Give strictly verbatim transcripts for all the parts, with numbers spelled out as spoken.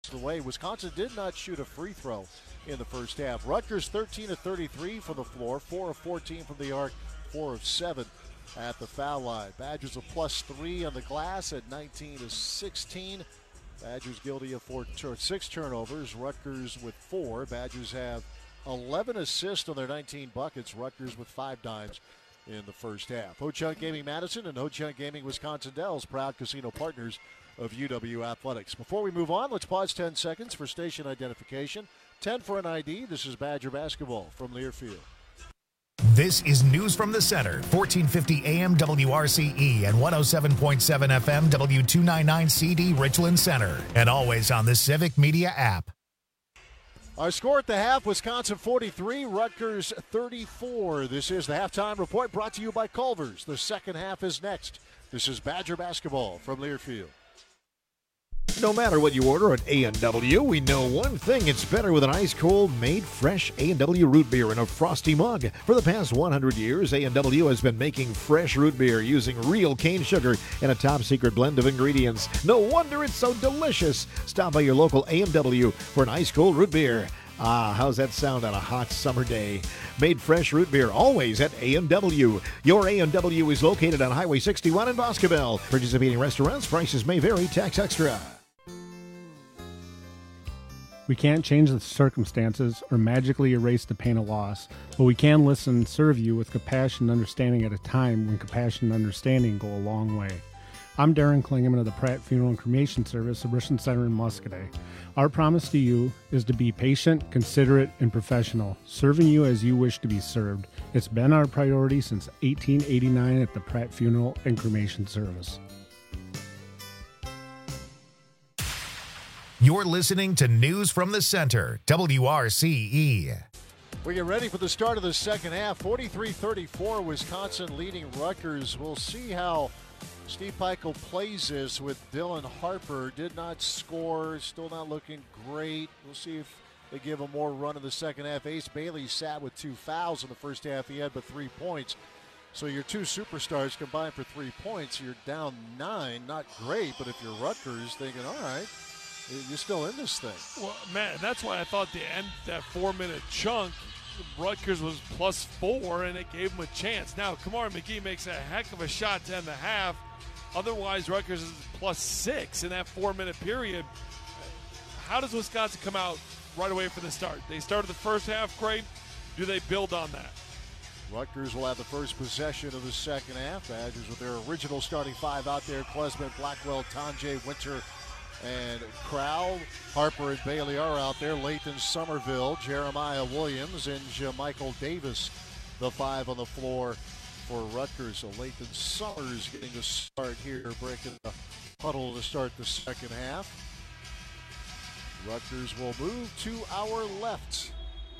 the way. Wisconsin did not shoot a free throw in the first half. Rutgers thirteen of thirty-three from the floor, four of fourteen from the arc, four of seven at the foul line. Badgers a plus three on the glass at nineteen to sixteen. Badgers guilty of four, six turnovers. Rutgers with four. Badgers have eleven assists on their nineteen buckets. Rutgers with five dimes in the first half. Ho-Chunk Gaming Madison and Ho-Chunk Gaming Wisconsin Dells, proud casino partners of U W Athletics. Before we move on, let's pause ten seconds for station identification. ten for an I D. This is Badger basketball from Learfield. This is News from the Center, fourteen fifty A M W R C E and one oh seven point seven F M W two ninety-nine C D Richland Center, and always on the Civic Media app. Our score at the half, Wisconsin forty-three, Rutgers thirty-four. This is the halftime report brought to you by Culver's. The second half is next. This is Badger basketball from Learfield. No matter what you order at A and W, we know one thing: it's better with an ice-cold, made fresh A and W root beer in a frosty mug. For the past one hundred years, A and W has been making fresh root beer using real cane sugar and a top-secret blend of ingredients. No wonder it's so delicious. Stop by your local A and W for an ice-cold root beer. Ah, how's that sound on a hot summer day? Made fresh root beer always at A and W. Your A and W is located on Highway sixty-one in Boscobel. Participating restaurants, prices may vary, tax extra. We can't change the circumstances or magically erase the pain of loss, but we can listen and serve you with compassion and understanding at a time when compassion and understanding go a long way. I'm Darren Klingeman of the Pratt Funeral and Cremation Service of Richland Center in Muscadet. Our promise to you is to be patient, considerate, and professional, serving you as you wish to be served. It's been our priority since eighteen eighty-nine at the Pratt Funeral and Cremation Service. You're listening to News from the Center, W R C E. We get ready for the start of the second half. forty-three thirty-four, Wisconsin leading Rutgers. We'll see how Steve Pikiell plays this with Dylan Harper. Did not score, still not looking great. We'll see if they give him more run in the second half. Ace Bailey sat with two fouls in the first half. He had but three points. So your two superstars combined for three points. You're down nine. Not great, but if you're Rutgers, thinking, all right, you're still in this thing. Well, man, that's why I thought the end that four-minute chunk, Rutgers was plus four, and it gave them a chance. Now, Kamari McGee makes a heck of a shot to end the half. Otherwise, Rutgers is plus six in that four-minute period. How does Wisconsin come out right away for the start? They started the first half great. Do they build on that? Rutgers will have the first possession of the second half. Badgers with their original starting five out there: Klesman, Blackwell, Tonje, Winter, and Crowell. Harper and Bailey are out there. Lathan Somerville, Jeremiah Williams, and Jamichael Davis, the five on the floor for Rutgers. So Lathan Summers getting the start here, breaking the huddle to start the second half. Rutgers will move to our left.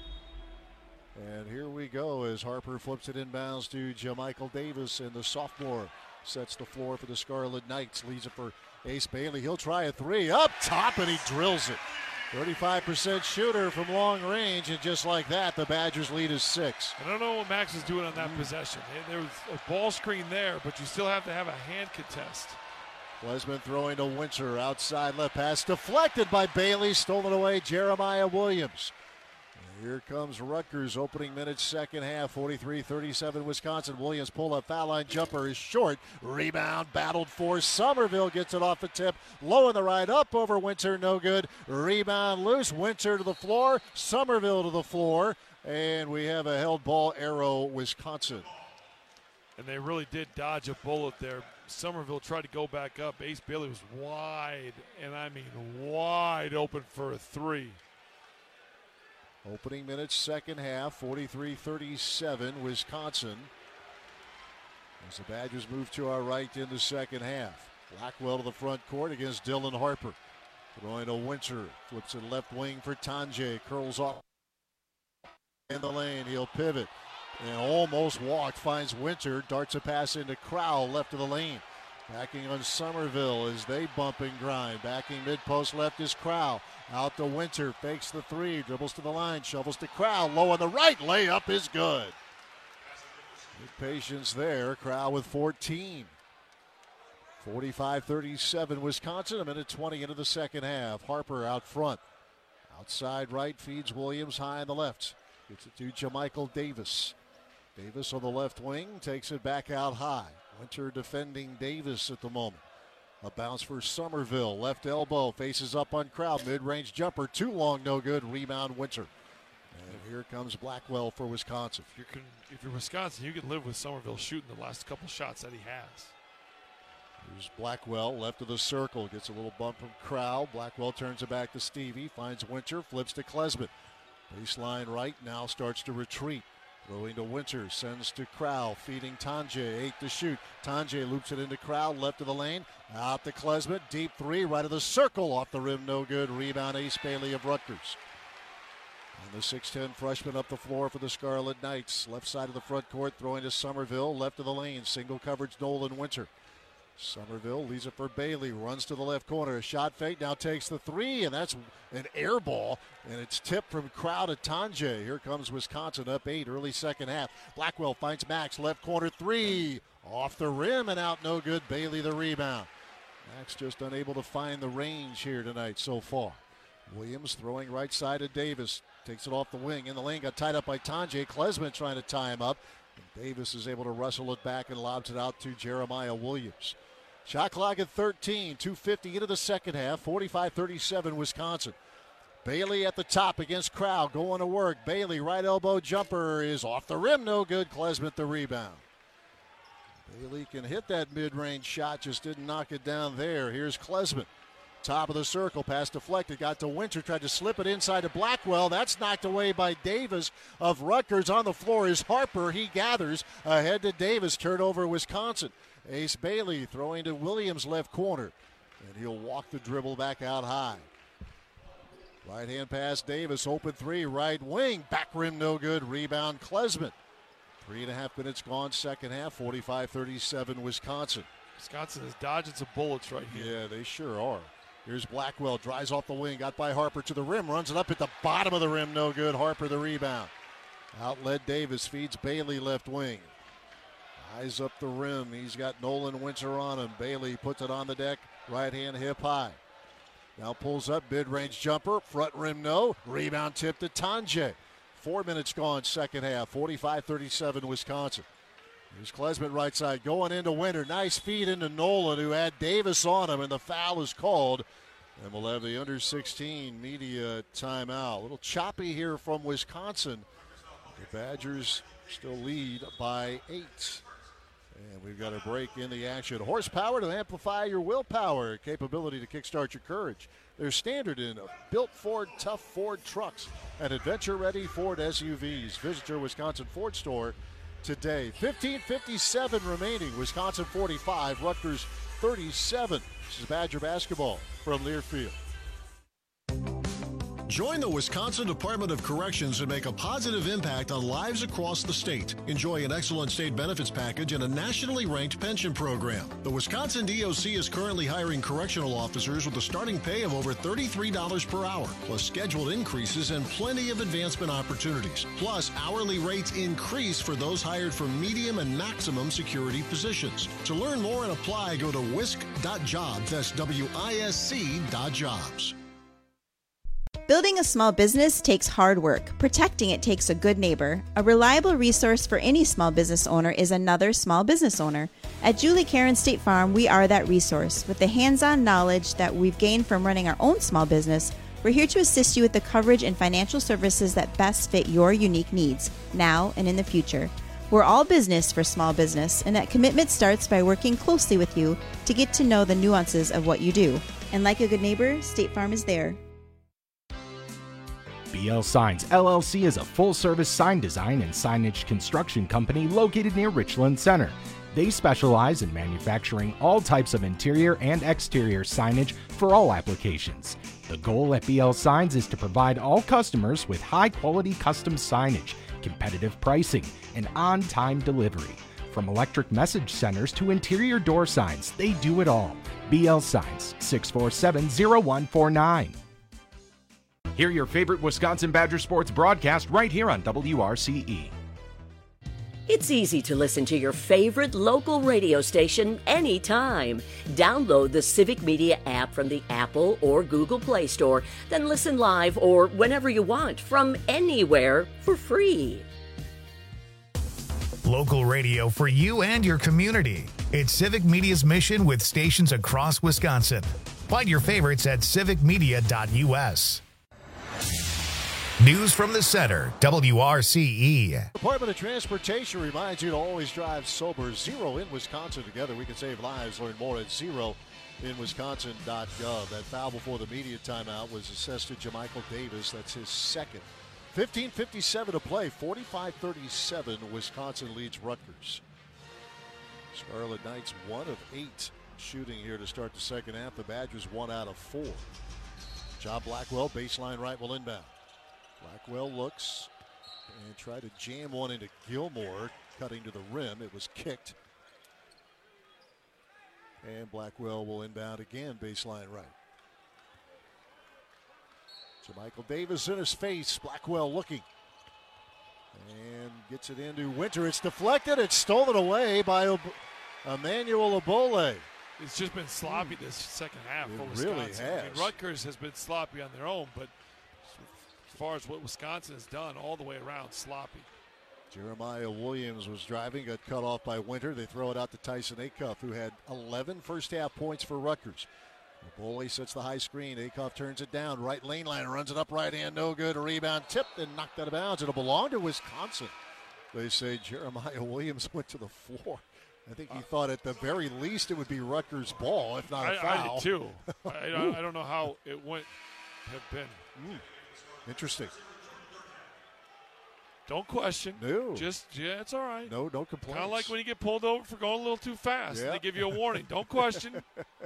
And here we go as Harper flips it inbounds to Jamichael Davis, and the sophomore sets the floor for the Scarlet Knights. Leaves it for Ace Bailey. He'll try a three up top, and he drills it. thirty-five percent shooter from long range, and just like that, the Badgers lead is six. I don't know what Max is doing on that possession. There was a ball screen there, but you still have to have a hand contest. Klesman throwing to Winter. Outside left pass deflected by Bailey. Stolen away, Jeremiah Williams. Here comes Rutgers, opening minutes, second half, forty-three thirty-seven Wisconsin. Williams pull-up, foul line jumper is short. Rebound battled for. Somerville gets it off the tip. Low in the right, up over Winter, no good. Rebound loose, Winter to the floor, Somerville to the floor. And we have a held ball, arrow, Wisconsin. And they really did dodge a bullet there. Somerville tried to go back up. Ace Bailey was wide, and I mean wide open for a three. Opening minutes, second half, forty-three thirty-seven, Wisconsin. As the Badgers move to our right in the second half. Blackwell to the front court against Dylan Harper. Throwing to Winter, flips it left wing for Tonje, curls off in the lane. He'll pivot and almost walked, finds Winter, darts a pass into Crowell, left of the lane. Backing on Somerville as they bump and grind. Backing mid-post left is Crowell. Out to Winter, fakes the three, dribbles to the line, shovels to Crowell. Low on the right, layup is good. Good patience there. Crowell with fourteen. forty-five thirty-seven Wisconsin, a minute twenty into the second half. Harper out front. Outside right, feeds Williams high on the left. Gets it to Jamichael Davis. Davis on the left wing, takes it back out high. Winter defending Davis at the moment. A bounce for Somerville. Left elbow, faces up on Crowd. Mid-range jumper, too long, no good. Rebound Winter. And here comes Blackwell for Wisconsin. If you're, if you're Wisconsin, you can live with Somerville shooting the last couple shots that he has. Here's Blackwell, left of the circle. Gets a little bump from Crowd. Blackwell turns it back to Stevie. Finds Winter, flips to Klesmit. Baseline right, now starts to retreat. Throwing to Winter, sends to Crowd, feeding Tanjay, eight to shoot. Tanjay loops it into Crowd, left of the lane, out to Klesmit, deep three, right of the circle, off the rim, no good. Rebound, Ace Bailey of Rutgers. And the six ten freshman up the floor for the Scarlet Knights. Left side of the front court, throwing to Somerville, left of the lane, single coverage Nolan Winter. Somerville leaves it for Bailey, runs to the left corner, a shot fake, now takes the three, and that's an air ball, and it's tipped from Crowd to Tanjay. Here comes Wisconsin up eight, early second half. Blackwell finds Max, left corner three, off the rim and out, no good. Bailey the rebound. Max just unable to find the range here tonight so far. Williams throwing right side to Davis, takes it off the wing, in the lane, got tied up by Tanjay. Klesmit trying to tie him up. And Davis is able to wrestle it back and lobs it out to Jeremiah Williams. Shot clock at thirteen, two fifty into the second half, forty-five thirty-seven Wisconsin. Bailey at the top against Crowd, going to work. Bailey, right elbow jumper is off the rim, no good. Klesmit the rebound. Bailey can hit that mid-range shot, just didn't knock it down there. Here's Klesmit. Top of the circle, pass deflected, got to Winter, tried to slip it inside to Blackwell. That's knocked away by Davis of Rutgers. On the floor is Harper. He gathers ahead to Davis. Turnover Wisconsin. Ace Bailey throwing to Williams left corner. And he'll walk the dribble back out high. Right hand pass, Davis, open three, right wing. Back rim no good. Rebound Klesmit. Three and a half minutes gone, second half, forty-five thirty-seven Wisconsin. Wisconsin is dodging some bullets right here. Yeah, they sure are. Here's Blackwell, drives off the wing, got by Harper to the rim, runs it up at the bottom of the rim, no good. Harper the rebound. Outlet Davis, feeds Bailey left wing. Eyes up the rim, he's got Nolan Winter on him. Bailey puts it on the deck, right hand hip high. Now pulls up, mid-range jumper, front rim no. Rebound tip to Tanjay. Four minutes gone, second half, forty-five thirty-seven Wisconsin. Here's Klesmit right side, going into Winter. Nice feed into Nolan, who had Davis on him, and the foul is called. And we'll have the under sixteen media timeout. A little choppy here from Wisconsin. The Badgers still lead by eight. And we've got a break in the action. Horsepower to amplify your willpower. Capability to kickstart your courage. They're standard in built Ford, tough Ford trucks and adventure-ready Ford S U Vs. Visit your Wisconsin Ford store today. fifteen fifty-seven remaining. Wisconsin forty-five, Rutgers thirty-seven. This is Badger basketball from Learfield. Join the Wisconsin Department of Corrections and make a positive impact on lives across the state. Enjoy an excellent state benefits package and a nationally ranked pension program. The Wisconsin D O C is currently hiring correctional officers with a starting pay of over thirty-three dollars per hour, plus scheduled increases and plenty of advancement opportunities. Plus, hourly rates increase for those hired for medium and maximum security positions. To learn more and apply, go to wisc dot jobs. That's W I S C dot jobs. Building a small business takes hard work. Protecting it takes a good neighbor. A reliable resource for any small business owner is another small business owner. At Julie Karen State Farm, we are that resource. With the hands-on knowledge that we've gained from running our own small business, we're here to assist you with the coverage and financial services that best fit your unique needs, now and in the future. We're all business for small business, and that commitment starts by working closely with you to get to know the nuances of what you do. And like a good neighbor, State Farm is there. B L Signs, L L C is a full-service sign design and signage construction company located near Richland Center. They specialize in manufacturing all types of interior and exterior signage for all applications. The goal at B L Signs is to provide all customers with high-quality custom signage, competitive pricing, and on-time delivery. From electric message centers to interior door signs, they do it all. B L Signs, six four seven, zero one four nine. Hear your favorite Wisconsin Badger sports broadcast right here on W R C E. It's easy to listen to your favorite local radio station anytime. Download the Civic Media app from the Apple or Google Play Store, then listen live or whenever you want from anywhere for free. Local radio for you and your community. It's Civic Media's mission with stations across Wisconsin. Find your favorites at civic media dot u s. News from the center, W R C E. Department of Transportation reminds you to always drive sober. Zero in Wisconsin together. We can save lives. Learn more at zero in wisconsin dot gov. That foul before the media timeout was assessed to Jamichael Davis. That's his second. fifteen fifty-seven to play. forty-five thirty-seven. Wisconsin leads Rutgers. Scarlet Knights one of eight shooting here to start the second half. The Badgers one out of four. John Blackwell, baseline right, will inbound. Blackwell looks and tried to jam one into Gilmore, cutting to the rim. It was kicked. And Blackwell will inbound again, baseline right. Jamichael Davis in his face. Blackwell looking. And gets it into Winter. It's deflected. It's stolen away by Ob- Emmanuel Obole. It's just been sloppy this second half It for Wisconsin. really has. I mean, Rutgers has been sloppy on their own, but as far as what Wisconsin has done all the way around, sloppy. Jeremiah Williams was driving, got cut off by Winter. They throw it out to Tyson Acuff, who had eleven first half points for Rutgers. Obole sets the high screen. Acuff turns it down. Right lane line, runs it up right hand. No good. A rebound tipped and knocked out of bounds. It'll belong to Wisconsin. They say Jeremiah Williams went to the floor. I think he uh, thought at the very least it would be Rutgers' ball, if not a I, foul. I did too. I, I, I don't know how it went have been. Mm. Interesting. Don't question. No. Just, yeah, it's all right. No, no complaints. Kind of like when you get pulled over for going a little too fast. Yeah. They give you a warning. Don't question.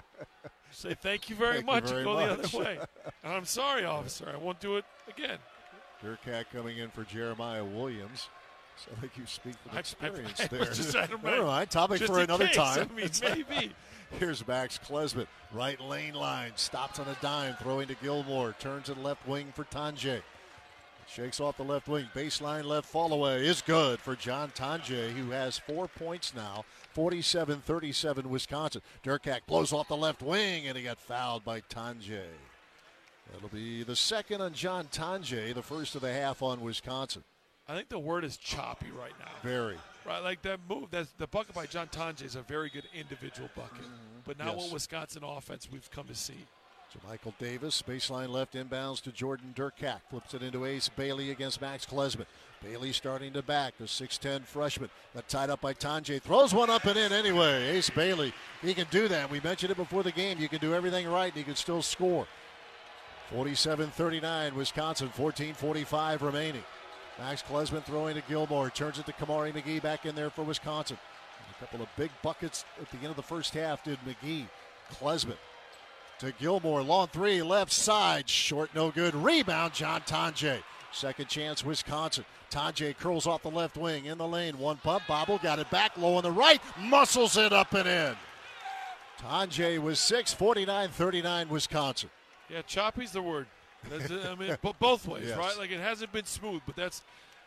Say thank you very thank much you very and go much. the other way. And I'm sorry, officer. I won't do it again. Durkat coming in for Jeremiah Williams. So I think you speak from experience I, I, I there. Just, Never mind. Topic just for another case. time. I mean, maybe. Here's Max Klesmit. Right lane line. Stops on a dime. Throwing to Gilmore. Turns it left wing for Tanjay. Shakes off the left wing. Baseline left fall away is good for John Tanjay, who has four points now. forty-seven thirty-seven Wisconsin. Durkat blows off the left wing, and he got fouled by Tanjay. That'll be the second on John Tanjay, the first of the half on Wisconsin. I think the word is choppy right now. Very. Right, like that move, that's, the bucket by John Tanjay is a very good individual bucket, mm-hmm. but not yes. what Wisconsin offense we've come to see. Michael Davis, baseline left, inbounds to Jordan Durkat. Flips it into Ace Bailey against Max Klesmit. Bailey starting to back, the six ten freshman. Got tied up by Tanjay. Throws one up and in anyway. Ace Bailey, he can do that. We mentioned it before the game. You can do everything right and you can still score. forty-seven thirty-nine, Wisconsin, fourteen forty-five remaining. Max Klesmit throwing to Gilmore. Turns it to Kamari McGee back in there for Wisconsin. A couple of big buckets at the end of the first half did McGee. Klesmit to Gilmore, long three, left side, short, no good. Rebound, John Tanjay. Second chance, Wisconsin. Tanjay curls off the left wing, in the lane, one pump, bobble, got it back, low on the right, muscles it up and in. Tanjay was six, forty-nine thirty-nine, Wisconsin. Yeah, choppy's the word. That's, I mean, both ways, yes. right? Like, it hasn't been smooth, but that's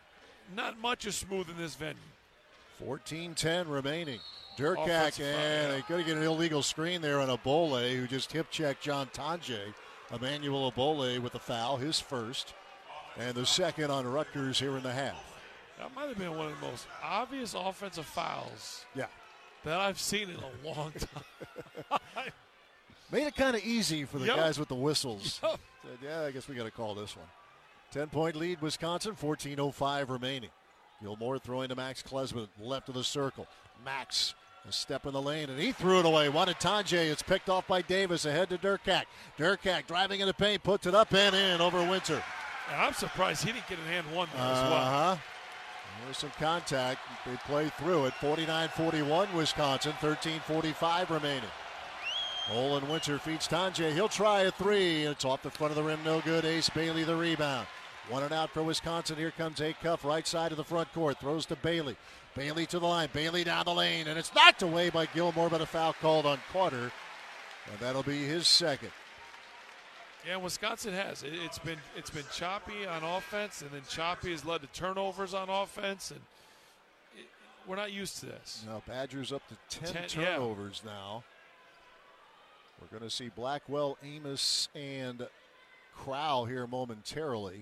not much is smooth in this venue. fourteen ten remaining. Durkat, and they could get an illegal screen there on Obole, who just hip-checked John Tanjay. Emmanuel Obole with the foul, his first, and the second on Rutgers here in the half. That might have been one of the most obvious offensive fouls yeah. that I've seen in a long time. Made it kind of easy for the yep. guys with the whistles. Yep. Said, yeah, I guess we got to call this one. ten-point lead, Wisconsin, fourteen oh five remaining. Gilmore throwing to Max Klesmit, left of the circle. Max, a step in the lane, and he threw it away. Wanted Tanjay. It's picked off by Davis, ahead to Durkat. Durkat driving in the paint, puts it up and in over Winter. And I'm surprised he didn't get a hand one there uh-huh. as well. There's some contact. They play through it. forty-nine forty-one, Wisconsin, thirteen forty-five remaining. Olin Winter feeds Tanjay. He'll try a three. It's off the front of the rim, no good. Ace Bailey the rebound. One and out for Wisconsin. Here comes Acuff, right side of the front court. Throws to Bailey. Bailey to the line. Bailey down the lane. And it's knocked away by Gilmore, but a foul called on Carter. And that'll be his second. Yeah, Wisconsin has. It, it's been it's been choppy on offense, and then choppy has led to turnovers on offense. And it, we're not used to this. Now Badgers up to ten, ten turnovers yeah. now. We're going to see Blackwell, Amos, and Crowell here momentarily.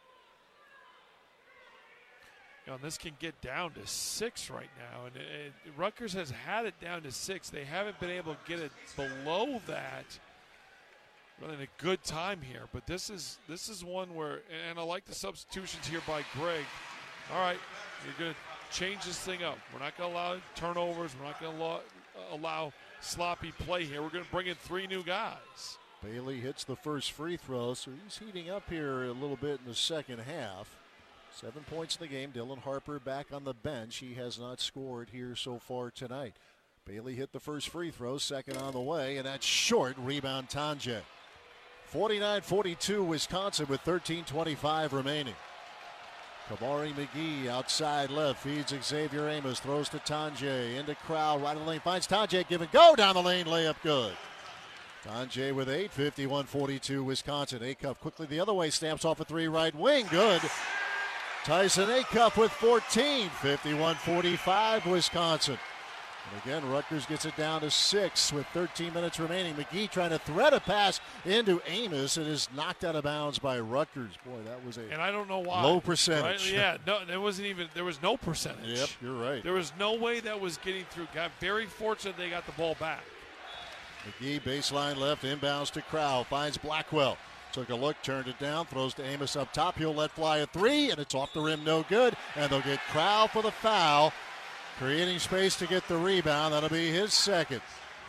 You know, and this can get down to six right now, and it, it, Rutgers has had it down to six. They haven't been able to get it below that. Really in a good time here, but this is this is one where, and I like the substitutions here by Greg. All right, you're going to change this thing up. We're not going to allow turnovers. We're not going to allow, allow sloppy play here. We're going to bring in three new guys. Bailey hits the first free throw, so he's heating up here a little bit in the second half. Seven points in the game. Dylan Harper back on the bench. He has not scored here so far tonight. Bailey hit the first free throw, second on the way, and that's short. Rebound Tonje. forty-nine forty-two Wisconsin with thirteen twenty-five remaining. Kamari McGee outside left, feeds Xavier Amos, throws to Tonje, into Crowell, right of the lane, finds Tonje, give and go, down the lane, layup good. Tonje with eight, fifty-one forty-two Wisconsin. Acuff quickly the other way, stamps off a three, right wing, good. Tyson Acuff with fourteen, fifty-one forty-five Wisconsin. And again, Rutgers gets it down to six with thirteen minutes remaining. McGee trying to thread a pass into Amos and is knocked out of bounds by Rutgers. Boy, that was a and I don't know why. low percentage. Right? Yeah, no, there wasn't even there was no percentage. Yep, you're right. There was no way that was getting through. Got very fortunate they got the ball back. McGee baseline left, inbounds to Crowell, finds Blackwell. Took a look, turned it down, throws to Amos up top. He'll let fly a three, and it's off the rim, no good. And they'll get Crowell for the foul. Creating space to get the rebound. That'll be his second.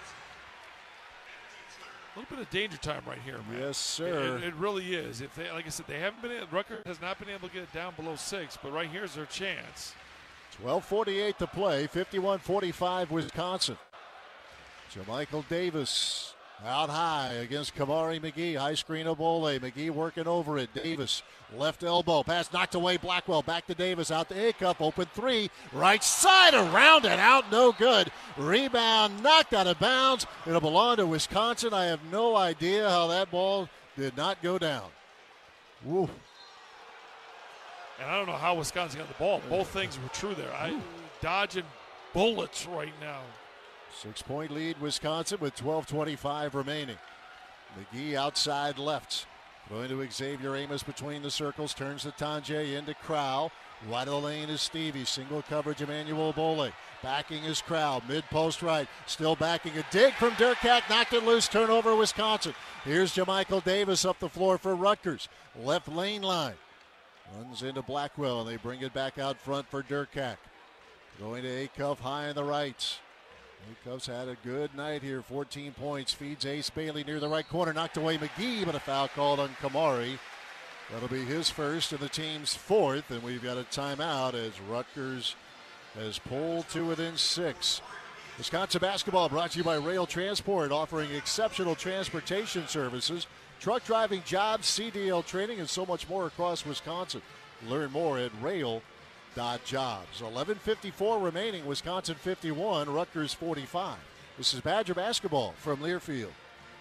A little bit of danger time right here, man. Yes, sir. It, it really is. If they, like I said, they haven't been. Rutgers has not been able to get it down below six, but right here's their chance. twelve forty-eight to play. fifty-one forty-five Wisconsin. JaMychal Davis out high against Kamari McGee. High screen Obole. McGee working over it. Davis, left elbow. Pass knocked away. Blackwell back to Davis. Out to Acuff. Open three. Right side around and out. No good. Rebound knocked out of bounds. It'll belong to Wisconsin. I have no idea how that ball did not go down. Woo. And I don't know how Wisconsin got the ball. Both things were true there. I dodging bullets right now. Six-point lead, Wisconsin, with twelve twenty-five remaining. McGee outside left. Going to Xavier Amos between the circles. Turns to Tonje into Crowell. Right of the lane is Stevie. Single coverage, Emmanuel Bole. Backing is Crowell. Mid-post right. Still backing. A dig from Durkak. Knocked it loose. Turnover, Wisconsin. Here's JaMychal Davis up the floor for Rutgers. Left lane line. Runs into Blackwell, and they bring it back out front for Durkak. Going to Acuff high on the right. Acuff's had a good night here. fourteen points. Feeds Ace Bailey near the right corner. Knocked away McGee, but a foul called on Kamari. That'll be his first and the team's fourth. And we've got a timeout as Rutgers has pulled to within six. Wisconsin basketball brought to you by Rail Transport, offering exceptional transportation services, truck driving jobs, C D L training, and so much more across Wisconsin. Learn more at rail dot jobs. eleven fifty-four remaining. Wisconsin fifty-one, Rutgers forty-five. This is Badger basketball from Learfield.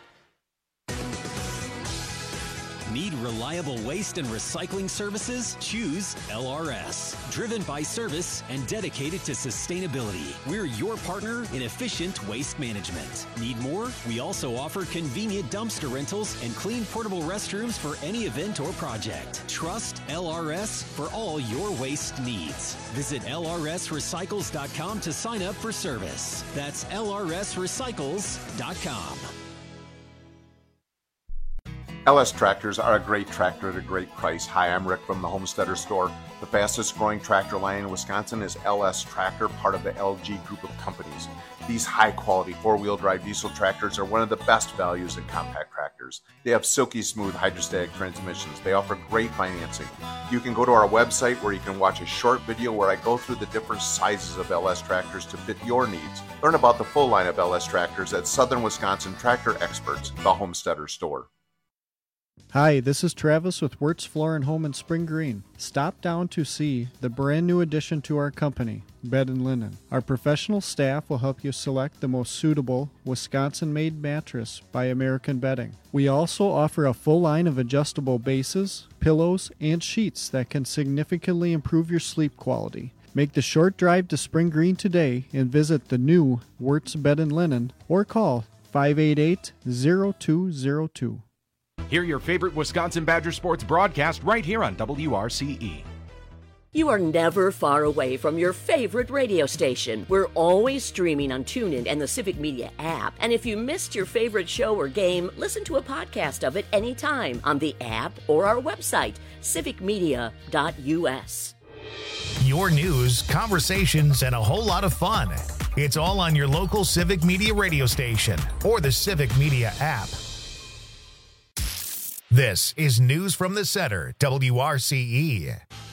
Need reliable waste and recycling services? Choose L R S. Driven by service and dedicated to sustainability. We're your partner in efficient waste management. Need more? We also offer convenient dumpster rentals and clean portable restrooms for any event or project. Trust L R S for all your waste needs. Visit L R S recycles dot com to sign up for service. That's L R S recycles dot com. L S tractors are a great tractor at a great price. Hi, I'm Rick from the Homesteader Store. The fastest growing tractor line in Wisconsin is L S Tractor, part of the L G group of companies. These high quality four-wheel drive diesel tractors are one of the best values in compact tractors. They have silky smooth hydrostatic transmissions. They offer great financing. You can go to our website where you can watch a short video where I go through the different sizes of L S tractors to fit your needs. Learn about the full line of L S tractors at Southern Wisconsin Tractor Experts, the Homesteader Store. Hi, this is Travis with Wirtz Floor and Home in Spring Green. Stop down to see the brand new addition to our company, Bed and Linen. Our professional staff will help you select the most suitable Wisconsin-made mattress by American Bedding. We also offer a full line of adjustable bases, pillows, and sheets that can significantly improve your sleep quality. Make the short drive to Spring Green today and visit the new Wirtz Bed and Linen or call five eight eight, zero two zero two. Hear your favorite Wisconsin Badger sports broadcast right here on W R C E. You are never far away from your favorite radio station. We're always streaming on TuneIn and the Civic Media app. And if you missed your favorite show or game, listen to a podcast of it anytime on the app or our website, civic media dot u s. Your news, conversations, and a whole lot of fun. It's all on your local Civic Media radio station or the Civic Media app. This is News from the Center, W R C E.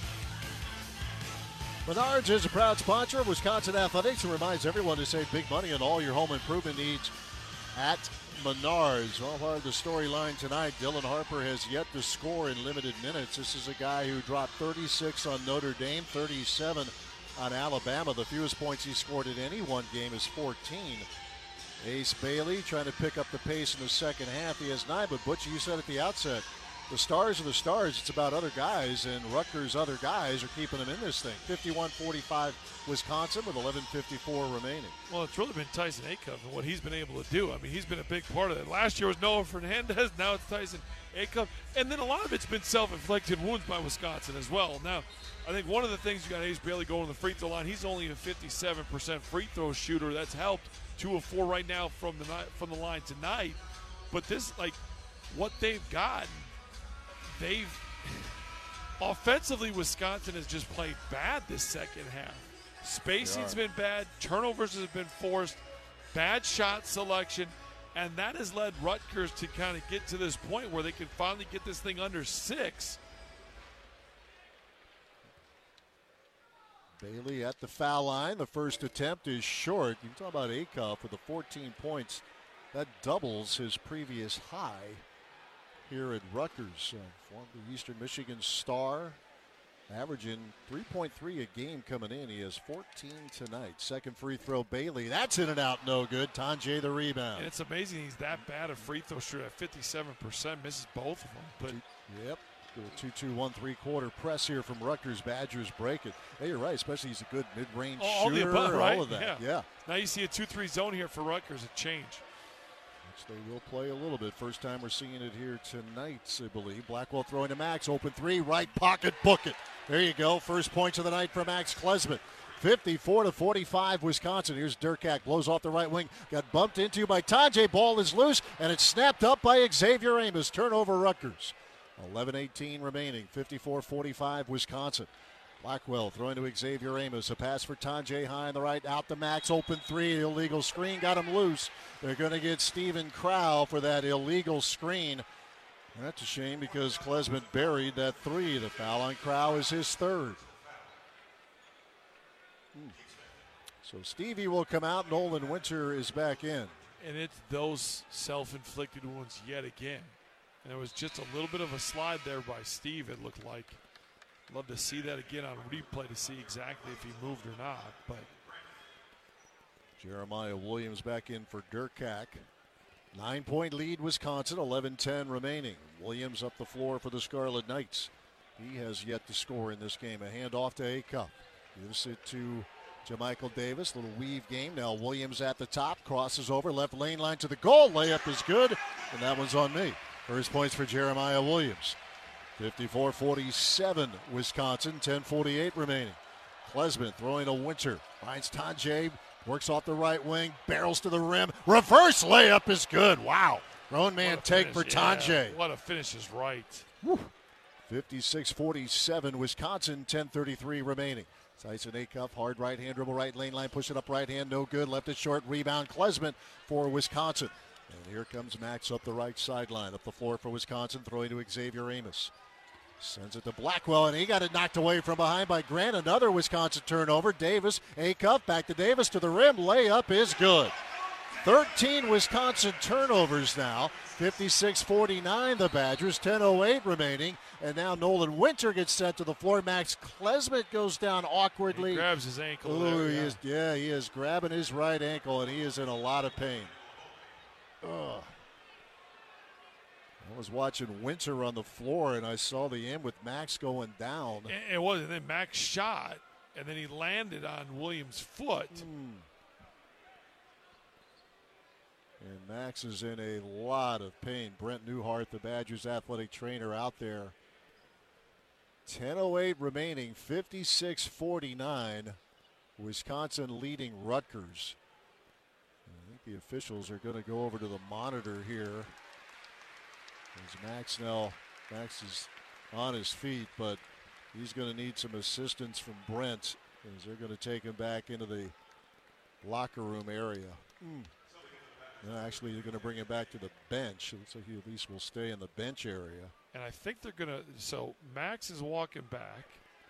Menards is a proud sponsor of Wisconsin Athletics and reminds everyone to save big money on all your home improvement needs at Menards. Well, part of the storyline tonight, Dylan Harper has yet to score in limited minutes. This is a guy who dropped thirty-six on Notre Dame, thirty-seven on Alabama. The fewest points he scored in any one game is fourteen. Ace Bailey trying to pick up the pace in the second half. He has nine, but Butch, you said at the outset, the stars are the stars. It's about other guys, and Rutgers' other guys are keeping them in this thing. fifty-one forty-five Wisconsin with eleven fifty-four remaining. Well, it's really been Tyson Acuff and what he's been able to do. I mean, he's been a big part of it. Last year was Noah Fernandez. Now it's Tyson Acuff. And then a lot of it's been self-inflicted wounds by Wisconsin as well. Now, I think one of the things you got Ace Bailey going to the free throw line, he's only a fifty-seven percent free throw shooter. That's helped. Two of four right now from the from the line tonight. But this, like, what they've gotten, they've offensively, Wisconsin has just played bad this second half. Spacing's been bad, turnovers have been forced, bad shot selection, and that has led Rutgers to kind of get to this point where they can finally get this thing under six. Bailey at the foul line. The first attempt is short. You can talk about Acuff with the fourteen points. That doubles his previous high here at Rutgers. Uh, former Eastern Michigan star, averaging three point three a game coming in. He has fourteen tonight. Second free throw, Bailey. That's in and out, no good. Tanjay the rebound. And it's amazing he's that bad a free throw shooter at fifty-seven percent. Misses both of them. But yep. two two one three quarter press here from Rutgers. Badgers break it. Hey, you're right, especially he's a good mid-range all shooter. All the above, right? All of that, yeah. yeah. Now you see a two three zone here for Rutgers, a change. Which they will play a little bit. First time we're seeing it here tonight, I believe. Blackwell throwing to Max. Open three, right pocket, book it. There you go. First points of the night for Max Klesmit. fifty-four to forty-five Wisconsin. Here's Durkak. Blows off the right wing. Got bumped into by Tanjay. Ball is loose, and it's snapped up by Xavier Amos. Turnover Rutgers. eleven eighteen remaining. fifty-four forty-five Wisconsin. Blackwell throwing to Xavier Amos. A pass for Tanjay high on the right. Out to Max. Open three. Illegal screen. Got him loose. They're going to get Stephen Crow for that illegal screen. That's a shame because Klesmit buried that three. The foul on Crow is his third. Hmm. So Stevie will come out. Nolan Winter is back in. And it's those self-inflicted wounds yet again. And there was just a little bit of a slide there by Steve, it looked like. Love to see that again on replay to see exactly if he moved or not. But Jeremiah Williams back in for Durkak. Nine-point lead, Wisconsin, eleven ten remaining. Williams up the floor for the Scarlet Knights. He has yet to score in this game. A handoff to Acuff. Gives it to Jamichael Davis. Little weave game. Now Williams at the top. Crosses over. Left lane line to the goal. Layup is good. And that one's on me. First points for Jeremiah Williams. fifty-four forty-seven Wisconsin. ten forty-eight remaining. Klesmit throwing to Winter. Finds Tanjay. Works off the right wing. Barrels to the rim. Reverse layup is good. Wow. Grown man take finish. for Tanjay. Yeah, what a finish is right. fifty-six forty-seven Wisconsin. ten thirty-three remaining. Tyson Acuff, hard right hand dribble, right lane line, push it up right hand, no good. Left it short, rebound Klesmit for Wisconsin. And here comes Max up the right sideline, up the floor for Wisconsin, throwing to Xavier Amos. Sends it to Blackwell, and he got it knocked away from behind by Grant. Another Wisconsin turnover. Davis, Acuff, back to Davis to the rim. Layup is good. thirteen Wisconsin turnovers now. fifty-six forty-nine the Badgers. ten oh eight remaining. And now Nolan Winter gets sent to the floor. Max Klesmit goes down awkwardly. He grabs his ankle. Ooh, there, he yeah. is, yeah, he is grabbing his right ankle, and he is in a lot of pain. Ugh. I was watching Winter on the floor, and I saw the end with Max going down. It, it was, and then Max shot, and then he landed on Williams' foot. Mm. And Max is in a lot of pain. Brent Newhart, the Badgers athletic trainer, out there. ten oh eight remaining, fifty-six forty-nine. Wisconsin leading Rutgers. I think the officials are going to go over to the monitor here. As Max now, Max is on his feet, but he's going to need some assistance from Brent as they're going to take him back into the locker room area. Mm. No, actually, they're going to bring him back to the bench. It looks like he at least will stay in the bench area. And I think they're going to – so Max is walking back.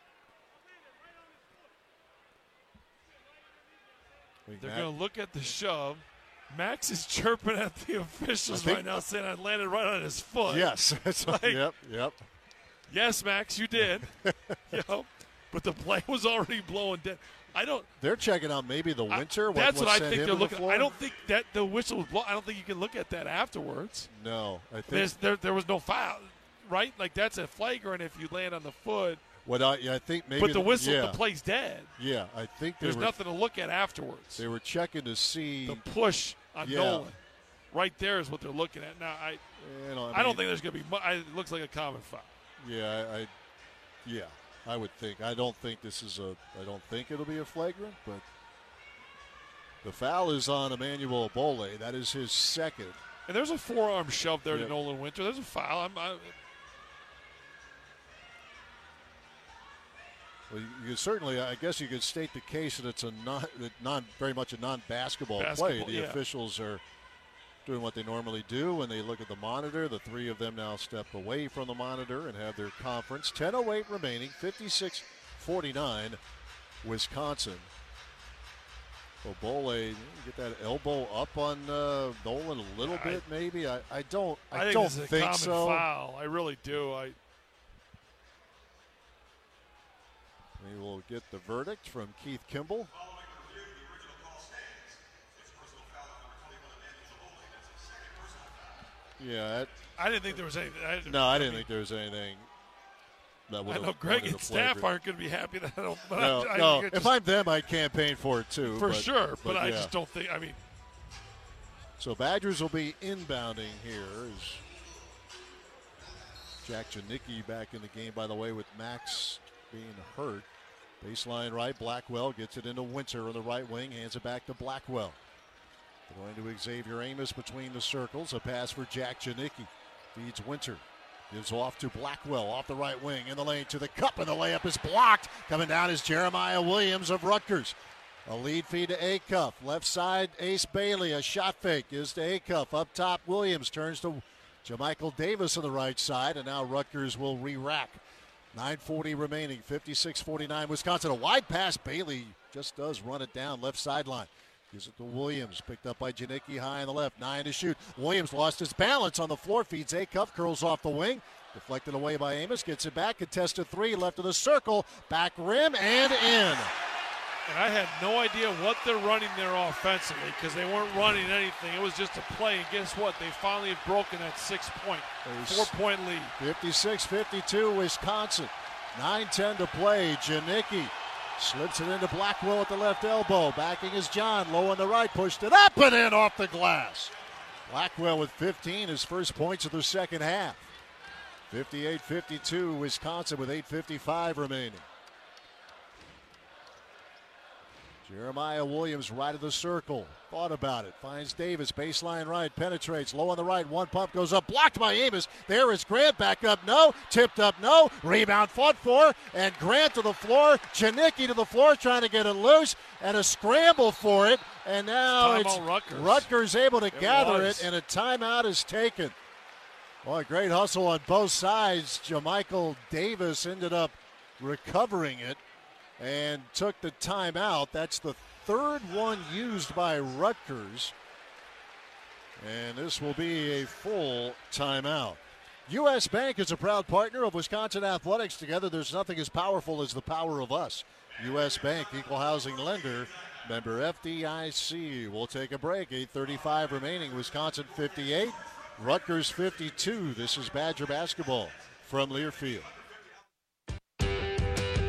They're Matt, going to look at the shove. Max is chirping at the officials think, right now, saying I landed right on his foot. Yes. Like, yep, yep. Yes, Max, you did. You know, but the play was already blowing dead. I don't. They're checking out maybe the winter. I, what, that's what, what I sent think him they're to looking. the I don't think that the whistle was blown. I don't think you can look at that afterwards. No, I think There's, there there was no foul, right? Like that's a flagrant if you land on the foot. What I, yeah, I think maybe. But the whistle, yeah. the play's dead. Yeah, I think they there's were, nothing to look at afterwards. They were checking to see the push on yeah. Nolan. Right there is what they're looking at. Now I, you know, I, I mean, don't think there's going to be. I, it looks like a common foul. Yeah, I, I, yeah, I would think. I don't think this is a. I don't think it'll be a flagrant, but the foul is on Emmanuel Abole. That is his second. And there's a forearm shove there yep. to Nolan Winter. There's a foul. I'm, I, Well, you, you certainly, I guess, you could state the case that it's a non, non very much a non-basketball play. The yeah. officials are doing what they normally do when they look at the monitor. The three of them now step away from the monitor and have their conference. ten oh eight remaining, fifty-six forty-nine, Wisconsin. Obole, get that elbow up on uh, Nolan a little I, bit, maybe. I, I don't. I, I think don't this is a think common so. Foul. I really do. I. We will get the verdict from Keith Kimball. Yeah, that, I didn't think there was anything. I no, I didn't think there was anything. That I know Greg and staff aren't going to be happy that I don't. But no, I, I no. just, If I'm them, I'd campaign for it too. for but, sure, but, but I yeah. just don't think. I mean, so Badgers will be inbounding here. As Jack Janicki back in the game, by the way, with Max being hurt. Baseline right, Blackwell gets it into Winter on the right wing, hands it back to Blackwell. Going to Xavier Amos between the circles, a pass for Jack Janicki. Feeds Winter, gives off to Blackwell, off the right wing, in the lane to the cup, and the layup is blocked. Coming down is Jeremiah Williams of Rutgers. A lead feed to Acuff, left side Ace Bailey, a shot fake is to Acuff. Up top, Williams turns to Jamichael Davis on the right side, and now Rutgers will re-rack. nine forty remaining, fifty-six forty-nine Wisconsin. A wide pass. Bailey just does run it down left sideline. Gives it to Williams. Picked up by Janicki high on the left. Nine to shoot. Williams lost his balance on the floor. Feeds Acuff. Curls off the wing. Deflected away by Amos. Gets it back. Contested three. Left of the circle. Back rim and in. and I had no idea what they're running there offensively because they weren't running anything. It was just a play. And guess what? They finally have broken that six-point, four-point lead. fifty-six fifty-two Wisconsin. nine ten to play. Janicki slips it into Blackwell at the left elbow. Backing is John. Low on the right. Pushed it up and in off the glass. Blackwell with fifteen, his first points of the second half. fifty-eight fifty-two Wisconsin with eight fifty-five remaining. Jeremiah Williams right of the circle. Thought about it. Finds Davis. Baseline right. Penetrates. Low on the right. One pump goes up. Blocked by Amos. There is Grant. Back up. No. Tipped up. No. Rebound fought for. And Grant to the floor. Janicki to the floor trying to get it loose. And a scramble for it. And now it's, it's Rutgers. Rutgers able to it gather was. it. And a timeout is taken. Boy, great hustle on both sides. Jamichael Davis ended up recovering it and took the timeout. That's the third one used by Rutgers. And this will be a full timeout. U S. Bank is a proud partner of Wisconsin Athletics. Together, there's nothing as powerful as the power of us. U S. Bank, equal housing lender, member F D I C. We'll take a break. eight thirty-five remaining. Wisconsin fifty-eight, Rutgers fifty-two. This is Badger basketball from Learfield.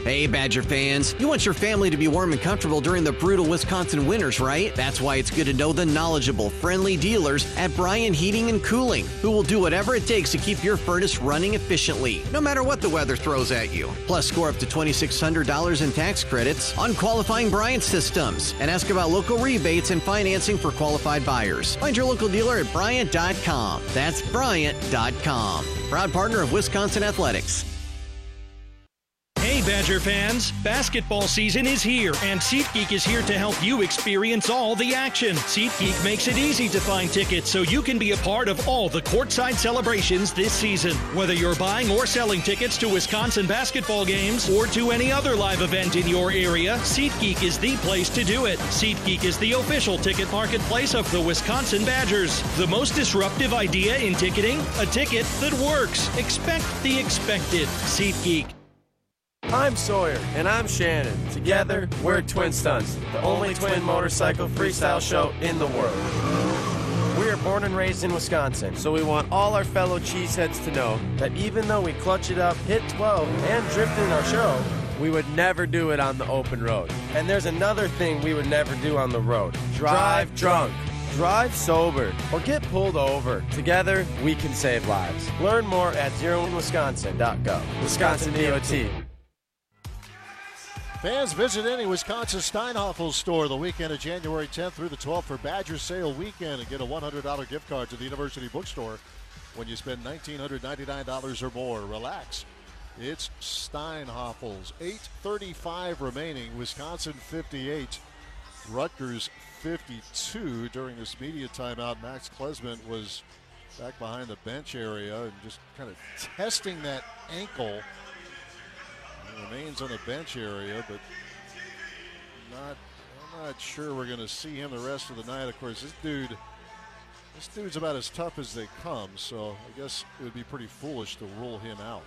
Hey, Badger fans. You want your family to be warm and comfortable during the brutal Wisconsin winters, right? That's why it's good to know the knowledgeable, friendly dealers at Bryan Heating and Cooling, who will do whatever it takes to keep your furnace running efficiently, no matter what the weather throws at you. Plus, score up to two thousand six hundred dollars in tax credits on qualifying Bryant systems, and ask about local rebates and financing for qualified buyers. Find your local dealer at Bryant dot com. That's Bryant dot com. Proud partner of Wisconsin Athletics. Hey, Badger fans! Basketball season is here, and SeatGeek is here to help you experience all the action. SeatGeek makes it easy to find tickets so you can be a part of all the courtside celebrations this season. Whether you're buying or selling tickets to Wisconsin basketball games or to any other live event in your area, SeatGeek is the place to do it. SeatGeek is the official ticket marketplace of the Wisconsin Badgers. The most disruptive idea in ticketing? A ticket that works. Expect the expected. SeatGeek. I'm Sawyer. And I'm Shannon. Together, we're Twin Stunts, the only twin motorcycle freestyle show in the world. We are born and raised in Wisconsin, so we want all our fellow cheeseheads to know that even though we clutch it up, hit twelve, and drift in our show, we would never do it on the open road. And there's another thing we would never do on the road. Drive drunk. Drive sober or get pulled over. Together, we can save lives. Learn more at zero one wisconsin dot gov. Wisconsin D O T. Fans, visit any Wisconsin Steinhoffel store the weekend of January tenth through the twelfth for Badger Sale Weekend and get a one hundred dollars gift card to the University Bookstore when you spend one thousand nine hundred ninety-nine dollars or more. Relax. It's Steinhoffel's. eight thirty-five remaining. Wisconsin fifty-eight. Rutgers fifty-two. During this media timeout, Max Klesman was back behind the bench area and just kind of testing that ankle. Remains on the bench area, but not. I'm not sure we're going to see him the rest of the night. Of course, this dude, this dude's about as tough as they come. So I guess it would be pretty foolish to rule him out.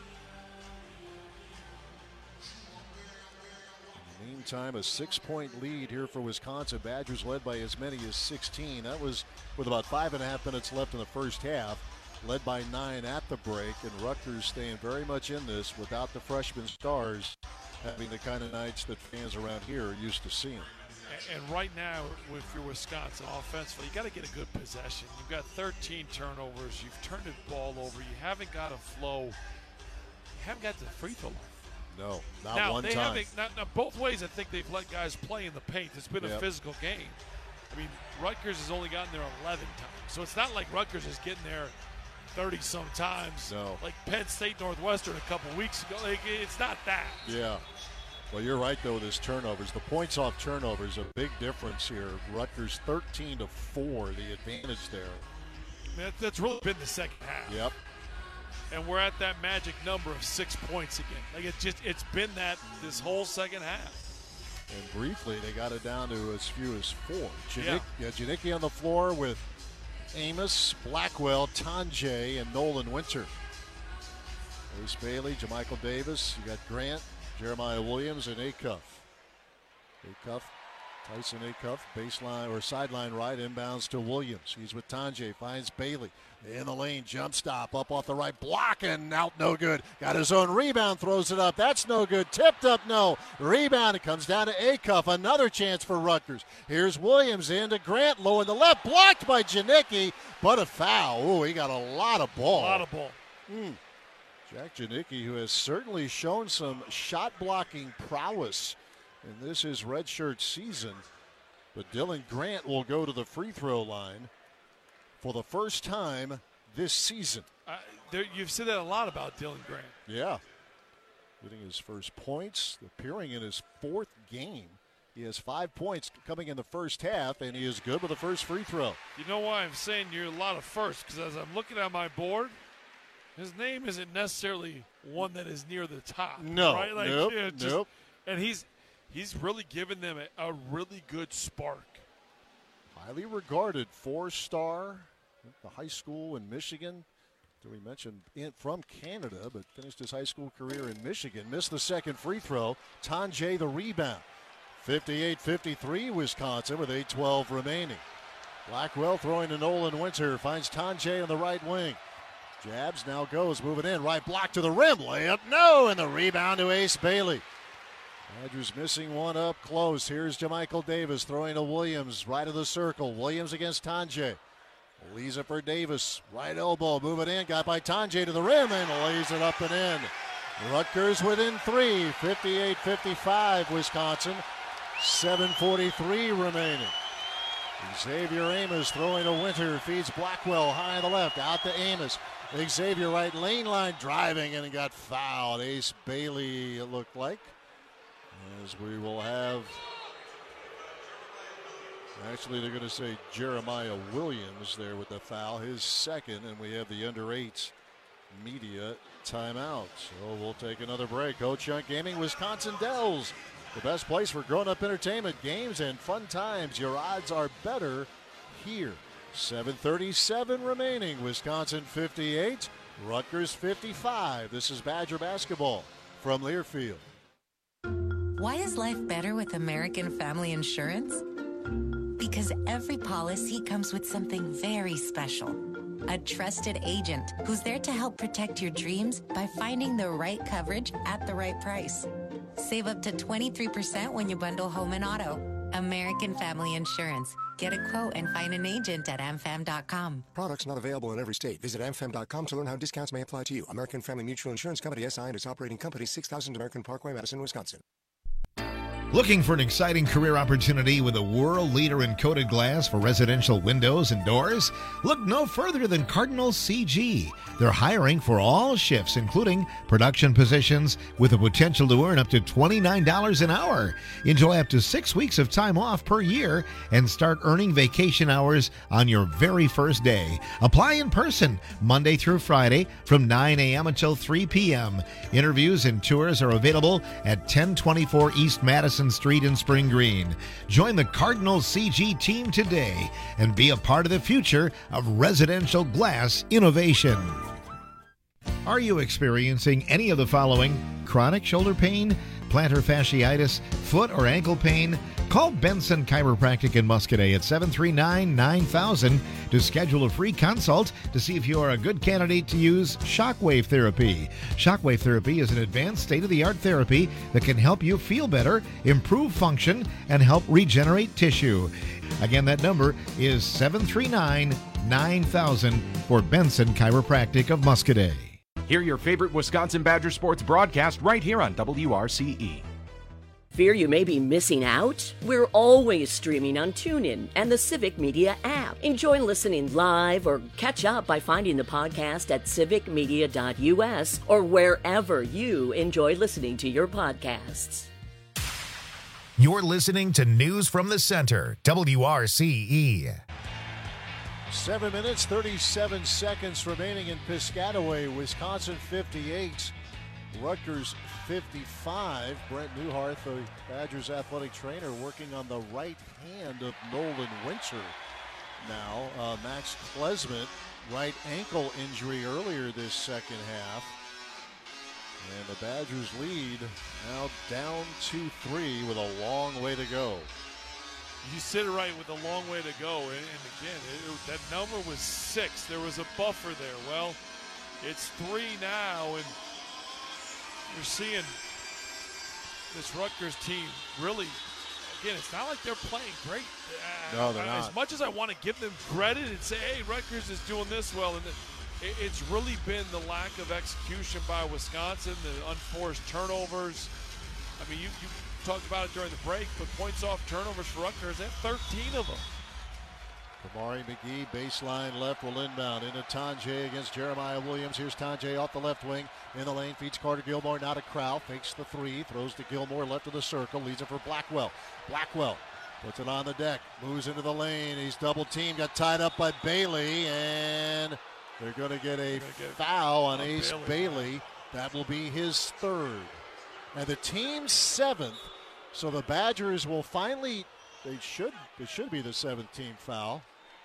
In the meantime, a six-point lead here for Wisconsin. Badgers led by as many as sixteen. That was with about five and a half minutes left in the first half. Led by nine at the break, and Rutgers staying very much in this without the freshman stars having the kind of nights that fans around here are used to seeing. And right now, with your Wisconsin offensively, you got to get a good possession. You've got thirteen turnovers. You've turned the ball over. You haven't got a flow. You haven't got the free throw line. No, not now, one they time. Have, now, now, both ways, I think they've let guys play in the paint. It's been yep. a physical game. I mean, Rutgers has only gotten there eleven times. So it's not like Rutgers is getting there thirty-some times, no. like Penn State Northwestern a couple weeks ago. Like, it's not that. Yeah. Well, you're right, though, with his turnovers. The points off turnovers, a big difference here. Rutgers thirteen to four, the advantage there. That, that's really been the second half. Yep. And we're at that magic number of six points again. Like, it just, it's been that this whole second half. And briefly, they got it down to as few as four. Janicki, yeah. yeah, Janicki on the floor with Amos, Blackwell, Tanjay, and Nolan Winter. Ace Bailey, Jamichael Davis. You got Grant, Jeremiah Williams, and Acuff. Acuff, Tyson Acuff, baseline or sideline right, inbounds to Williams. He's with Tanjay, finds Bailey in the lane, jump stop, up off the right block, and out, no good. Got his own rebound, throws it up. That's no good. Tipped up, no. Rebound, it comes down to Acuff. Another chance for Rutgers. Here's Williams into Grant, low in the left, blocked by Janicki, but a foul. Ooh, he got a lot of ball. A lot of ball. Mm. Jack Janicki, who has certainly shown some shot blocking prowess in this his redshirt season. But Dylan Grant will go to the free throw line for the first time this season. Uh, there, you've said that a lot about Dylan Grant. Yeah. Getting his first points, appearing in his fourth game. He has five points coming in the first half, and he is good with the first free throw. You know why I'm saying you're a lot of firsts? Because as I'm looking at my board, his name isn't necessarily one that is near the top. No, right? Like, nope, yeah, just, nope. And he's he's really given them a, a really good spark. Highly regarded four-star at the high school in Michigan. We mentioned in, from Canada, but finished his high school career in Michigan. Missed the second free throw. Tanjay the rebound. fifty-eight fifty-three Wisconsin with eight twelve remaining. Blackwell throwing to Nolan Winter. Finds Tanjay on the right wing. Jabs now goes, moving in. Right block to the rim. Layup, no. And the rebound to Ace Bailey. Badgers missing one up close. Here's JaMychal Davis throwing to Williams, right of the circle. Williams against Tonje. Leaves it for Davis. Right elbow, move it in. Got by Tonje to the rim and lays it up and in. Rutgers within three, fifty-eight fifty-five, Wisconsin. seven forty-three remaining. Xavier Amos throwing to Winter, feeds Blackwell high on the left, out to Amos. Xavier right lane line driving and got fouled. Ace Bailey, it looked like. As we will have, actually they're going to say Jeremiah Williams there with the foul, his second, and we have the under eights media timeout. So we'll take another break. Ho-Chunk Gaming, Wisconsin Dells, the best place for grown-up entertainment, games, and fun times. Your odds are better here. seven thirty-seven remaining. Wisconsin fifty-eight, Rutgers fifty-five. This is Badger basketball from Learfield. Why is life better with American Family Insurance? Because every policy comes with something very special. A trusted agent who's there to help protect your dreams by finding the right coverage at the right price. Save up to twenty-three percent when you bundle home and auto. American Family Insurance. Get a quote and find an agent at am fam dot com. Products not available in every state. Visit am fam dot com to learn how discounts may apply to you. American Family Mutual Insurance Company, S I and its operating company, six thousand American Parkway, Madison, Wisconsin. Looking for an exciting career opportunity with a world leader in coated glass for residential windows and doors? Look no further than Cardinal C G. They're hiring for all shifts, including production positions, with the potential to earn up to twenty-nine dollars an hour. Enjoy up to six weeks of time off per year and start earning vacation hours on your very first day. Apply in person Monday through Friday from nine a.m. until three p.m. Interviews and tours are available at ten twenty-four East Madison Street in Spring Green. Join the Cardinal C G team today and be a part of the future of residential glass innovation. Are you experiencing any of the following? Chronic shoulder pain, plantar fasciitis, foot or ankle pain? Call Benson Chiropractic in Muscadet at seven three nine, nine thousand to schedule a free consult to see if you are a good candidate to use shockwave therapy. Shockwave therapy is an advanced state-of-the-art therapy that can help you feel better, improve function, and help regenerate tissue. Again, that number is seven three nine, nine thousand for Benson Chiropractic of Muscadet. Hear your favorite Wisconsin Badger sports broadcast right here on W R C E. Fear you may be missing out? We're always streaming on TuneIn and the Civic Media app. Enjoy listening live or catch up by finding the podcast at civic media dot u s or wherever you enjoy listening to your podcasts. You're listening to News from the Center, W R C E. Seven minutes, thirty-seven seconds remaining in Piscataway. Wisconsin fifty-eight, Rutgers fifty-five. Brent Newhart, the Badgers athletic trainer, working on the right hand of Nolan Winter. Now, uh, Max Klesmit, right ankle injury earlier this second half. And the Badgers lead now down two three with a long way to go. You sit it right with a long way to go. And, and again, it, it, that number was six. There was a buffer there. Well, it's three now, and you're seeing this Rutgers team really, again, it's not like they're playing great. Uh, no, they're not. As much as I want to give them credit and say, hey, Rutgers is doing this well, and it, it's really been the lack of execution by Wisconsin, the unforced turnovers. I mean, you, you talked about it during the break, but points off turnovers for Rutgers, they have thirteen of them. Kamari McGee, baseline left, will inbound into Tonje against Jeremiah Williams. Here's Tonje off the left wing. In the lane, feeds Carter Gilmore, now to Crowell. Fakes the three, throws to Gilmore, left of the circle, leads it for Blackwell. Blackwell puts it on the deck, moves into the lane. He's double teamed, got tied up by Bailey, and they're going to get a get foul on Ace Bailey. Bailey. That will be his third. And the team's seventh, so the Badgers will finally, they should, it should be the seventeenth foul.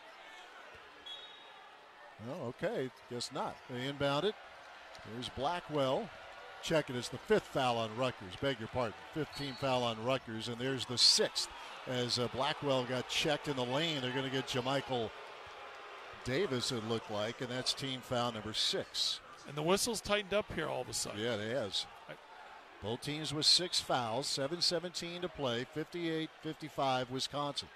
Oh, okay, guess not. They inbound it. There's Blackwell. Check it, it's the fifth foul on Rutgers. Beg your pardon. fifteenth foul on Rutgers, and there's the sixth. As uh, Blackwell got checked in the lane, they're going to get JaMychal Davis, it looked like, and that's team foul number six. And the whistle's tightened up here all of a sudden. Yeah, it has. Both teams with six fouls, seven seventeen to play, fifty-eight fifty-five Wisconsin.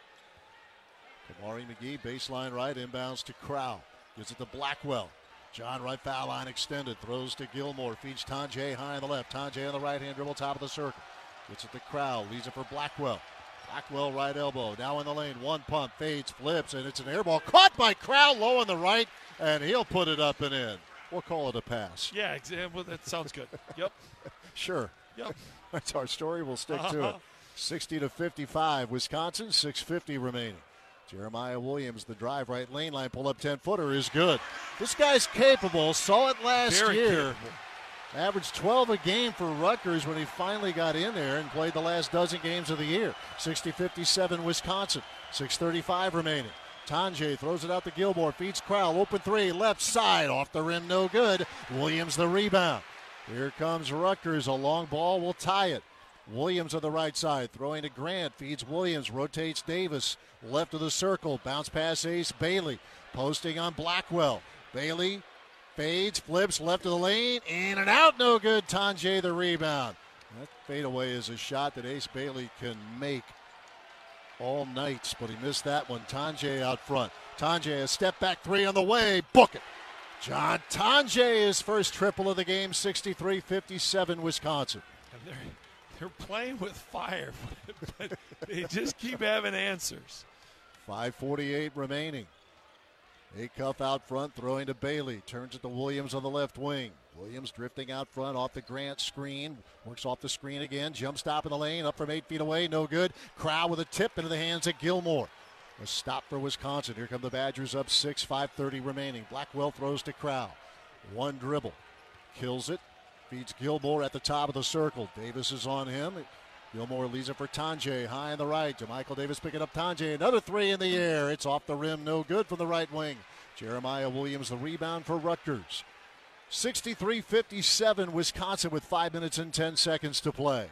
Kamari McGee, baseline right, inbounds to Crowell. Gives it to Blackwell. John right foul line extended, throws to Gilmore, feeds Tanjay high on the left. Tanjay on the right hand dribble, top of the circle. Gets it to Crowell, leaves it for Blackwell. Blackwell right elbow, now in the lane, one pump, fades, flips, and it's an air ball caught by Crowell low on the right, and he'll put it up and in. We'll call it a pass. Yeah, well, that sounds good. Yep. Sure. Yep. That's our story. We'll stick uh-huh. to it. sixty to fifty-five, Wisconsin, six fifty remaining. Jeremiah Williams, the drive right lane line, pull up ten-footer is good. This guy's capable. Saw it last Very year. capable. Averaged twelve a game for Rutgers when he finally got in there and played the last dozen games of the year. sixty fifty-seven, Wisconsin, six thirty-five remaining. Tanjay throws it out to Gilmore, feeds Crowell, open three, left side, off the rim, no good. Williams the rebound. Here comes Rutgers, a long ball will tie it. Williams on the right side, throwing to Grant, feeds Williams, rotates Davis, left of the circle, bounce pass Ace Bailey, posting on Blackwell. Bailey fades, flips, left of the lane, in and out, no good. Tanjay the rebound. That fadeaway is a shot that Ace Bailey can make all nights, but he missed that one. Tanjay out front. Tanjay, a step back three on the way, book it. John Tanjay, his first triple of the game, sixty-three fifty-seven Wisconsin. And they're, they're playing with fire, but they just keep having answers. five forty-eight remaining. Acuff out front, throwing to Bailey. Turns it to Williams on the left wing. Williams drifting out front off the Grant screen. Works off the screen again. Jump stop in the lane. Up from eight feet away. No good. Crowell with a tip into the hands of Gilmore. A stop for Wisconsin. Here come the Badgers up six. five thirty remaining. Blackwell throws to Crowell. One dribble. Kills it. Feeds Gilmore at the top of the circle. Davis is on him. Gilmore leaves it for Tanjay, high on the right. JaMychal Davis picking up Tanjay. Another three in the air. It's off the rim, no good from the right wing. Jeremiah Williams, the rebound for Rutgers. sixty-three fifty-seven, Wisconsin with five minutes and ten seconds to play.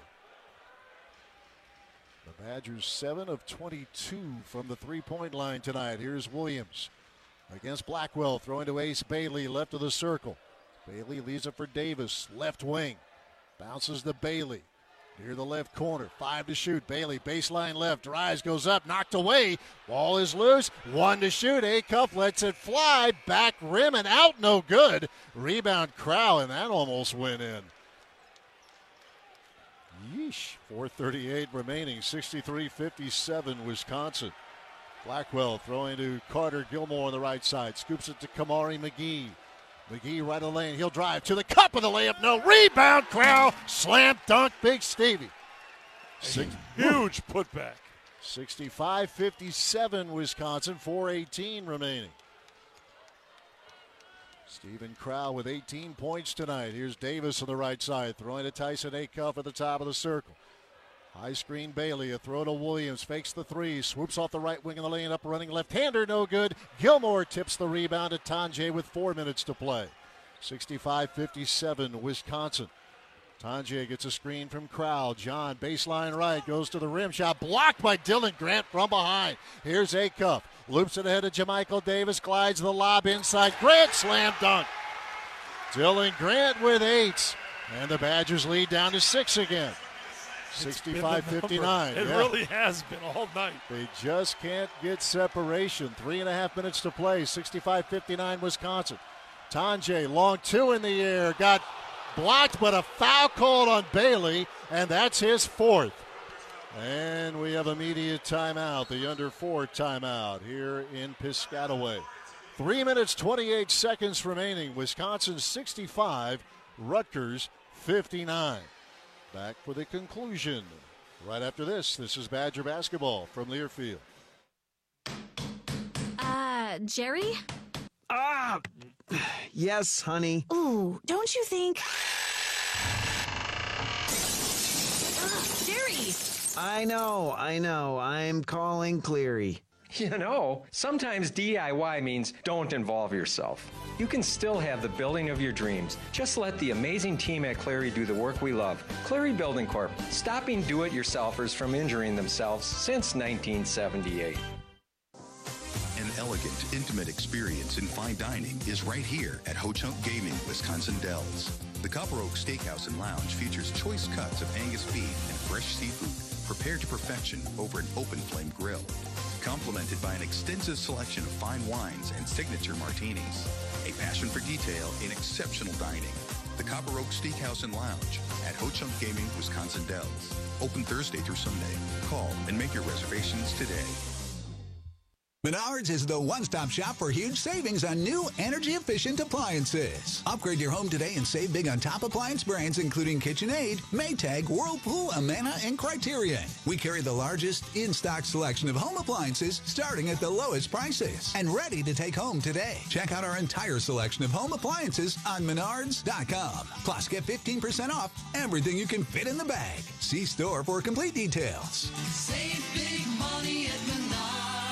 The Badgers seven of twenty-two from the three-point line tonight. Here's Williams against Blackwell, throwing to Ace Bailey, left of the circle. Bailey leaves it for Davis, left wing. Bounces to Bailey. Near the left corner, five to shoot. Bailey, baseline left, drives, goes up, knocked away. Ball is loose, one to shoot. Acuff lets it fly, back rim and out, no good. Rebound Crowell, and that almost went in. Yeesh, four thirty-eight remaining, sixty-three fifty-seven Wisconsin. Blackwell throwing to Carter Gilmore on the right side, scoops it to Kamari McGee. McGee right of the lane. He'll drive to the cup of the layup. No. Rebound, Crowell. Slam dunk, Big Stevie. Six, huge putback. sixty-five fifty-seven Wisconsin. four eighteen remaining. Stephen Crowell with eighteen points tonight. Here's Davis on the right side. Throwing to Tyson Acuff at the top of the circle. High screen Bailey, a throw to Williams, fakes the three, swoops off the right wing of the lane, up running left-hander, no good. Gilmore tips the rebound to Tanjay with four minutes to play. sixty-five fifty-seven, Wisconsin. Tanjay gets a screen from Crowell. John, baseline right, goes to the rim shot, blocked by Dylan Grant from behind. Here's Acuff, loops it ahead of JaMychal Davis, glides the lob inside. Grant slam dunk. Dylan Grant with eight, and the Badgers lead down to six again. sixty-five fifty-nine. It yeah. really has been all night. They just can't get separation. Three and a half minutes to play. sixty-five fifty-nine Wisconsin. Tanjay, long two in the air. Got blocked, but a foul called on Bailey, and that's his fourth. And we have immediate timeout, the under four timeout here in Piscataway. Three minutes, twenty-eight seconds remaining. Wisconsin sixty-five, Rutgers fifty-nine. Back for the conclusion. Right after this, this is Badger basketball from Learfield. Uh, Jerry? Ah! Yes, honey. Ooh, don't you think... Ugh, Jerry! I know, I know. I'm calling Cleary. You know, sometimes D I Y means don't involve yourself. You can still have the building of your dreams. Just let the amazing team at Cleary do the work we love. Cleary Building Corp, stopping do-it-yourselfers from injuring themselves since nineteen seventy-eight. An elegant, intimate experience in fine dining is right here at Ho Chunk Gaming, Wisconsin Dells. The Copper Oak Steakhouse and Lounge features choice cuts of Angus beef and fresh seafood prepared to perfection over an open flame grill, complemented by an extensive selection of fine wines and signature martinis. A passion for detail in exceptional dining. The Copper Oak Steakhouse and Lounge at Ho Chunk Gaming, Wisconsin Dells. Open Thursday through Sunday. Call and make your reservations today. Menards is the one-stop shop for huge savings on new energy-efficient appliances. Upgrade your home today and save big on top appliance brands including KitchenAid, Maytag, Whirlpool, Amana, and Criterion. We carry the largest in-stock selection of home appliances starting at the lowest prices and ready to take home today. Check out our entire selection of home appliances on menards dot com. Plus, get fifteen percent off everything you can fit in the bag. See store for complete details. Save big money at Menards.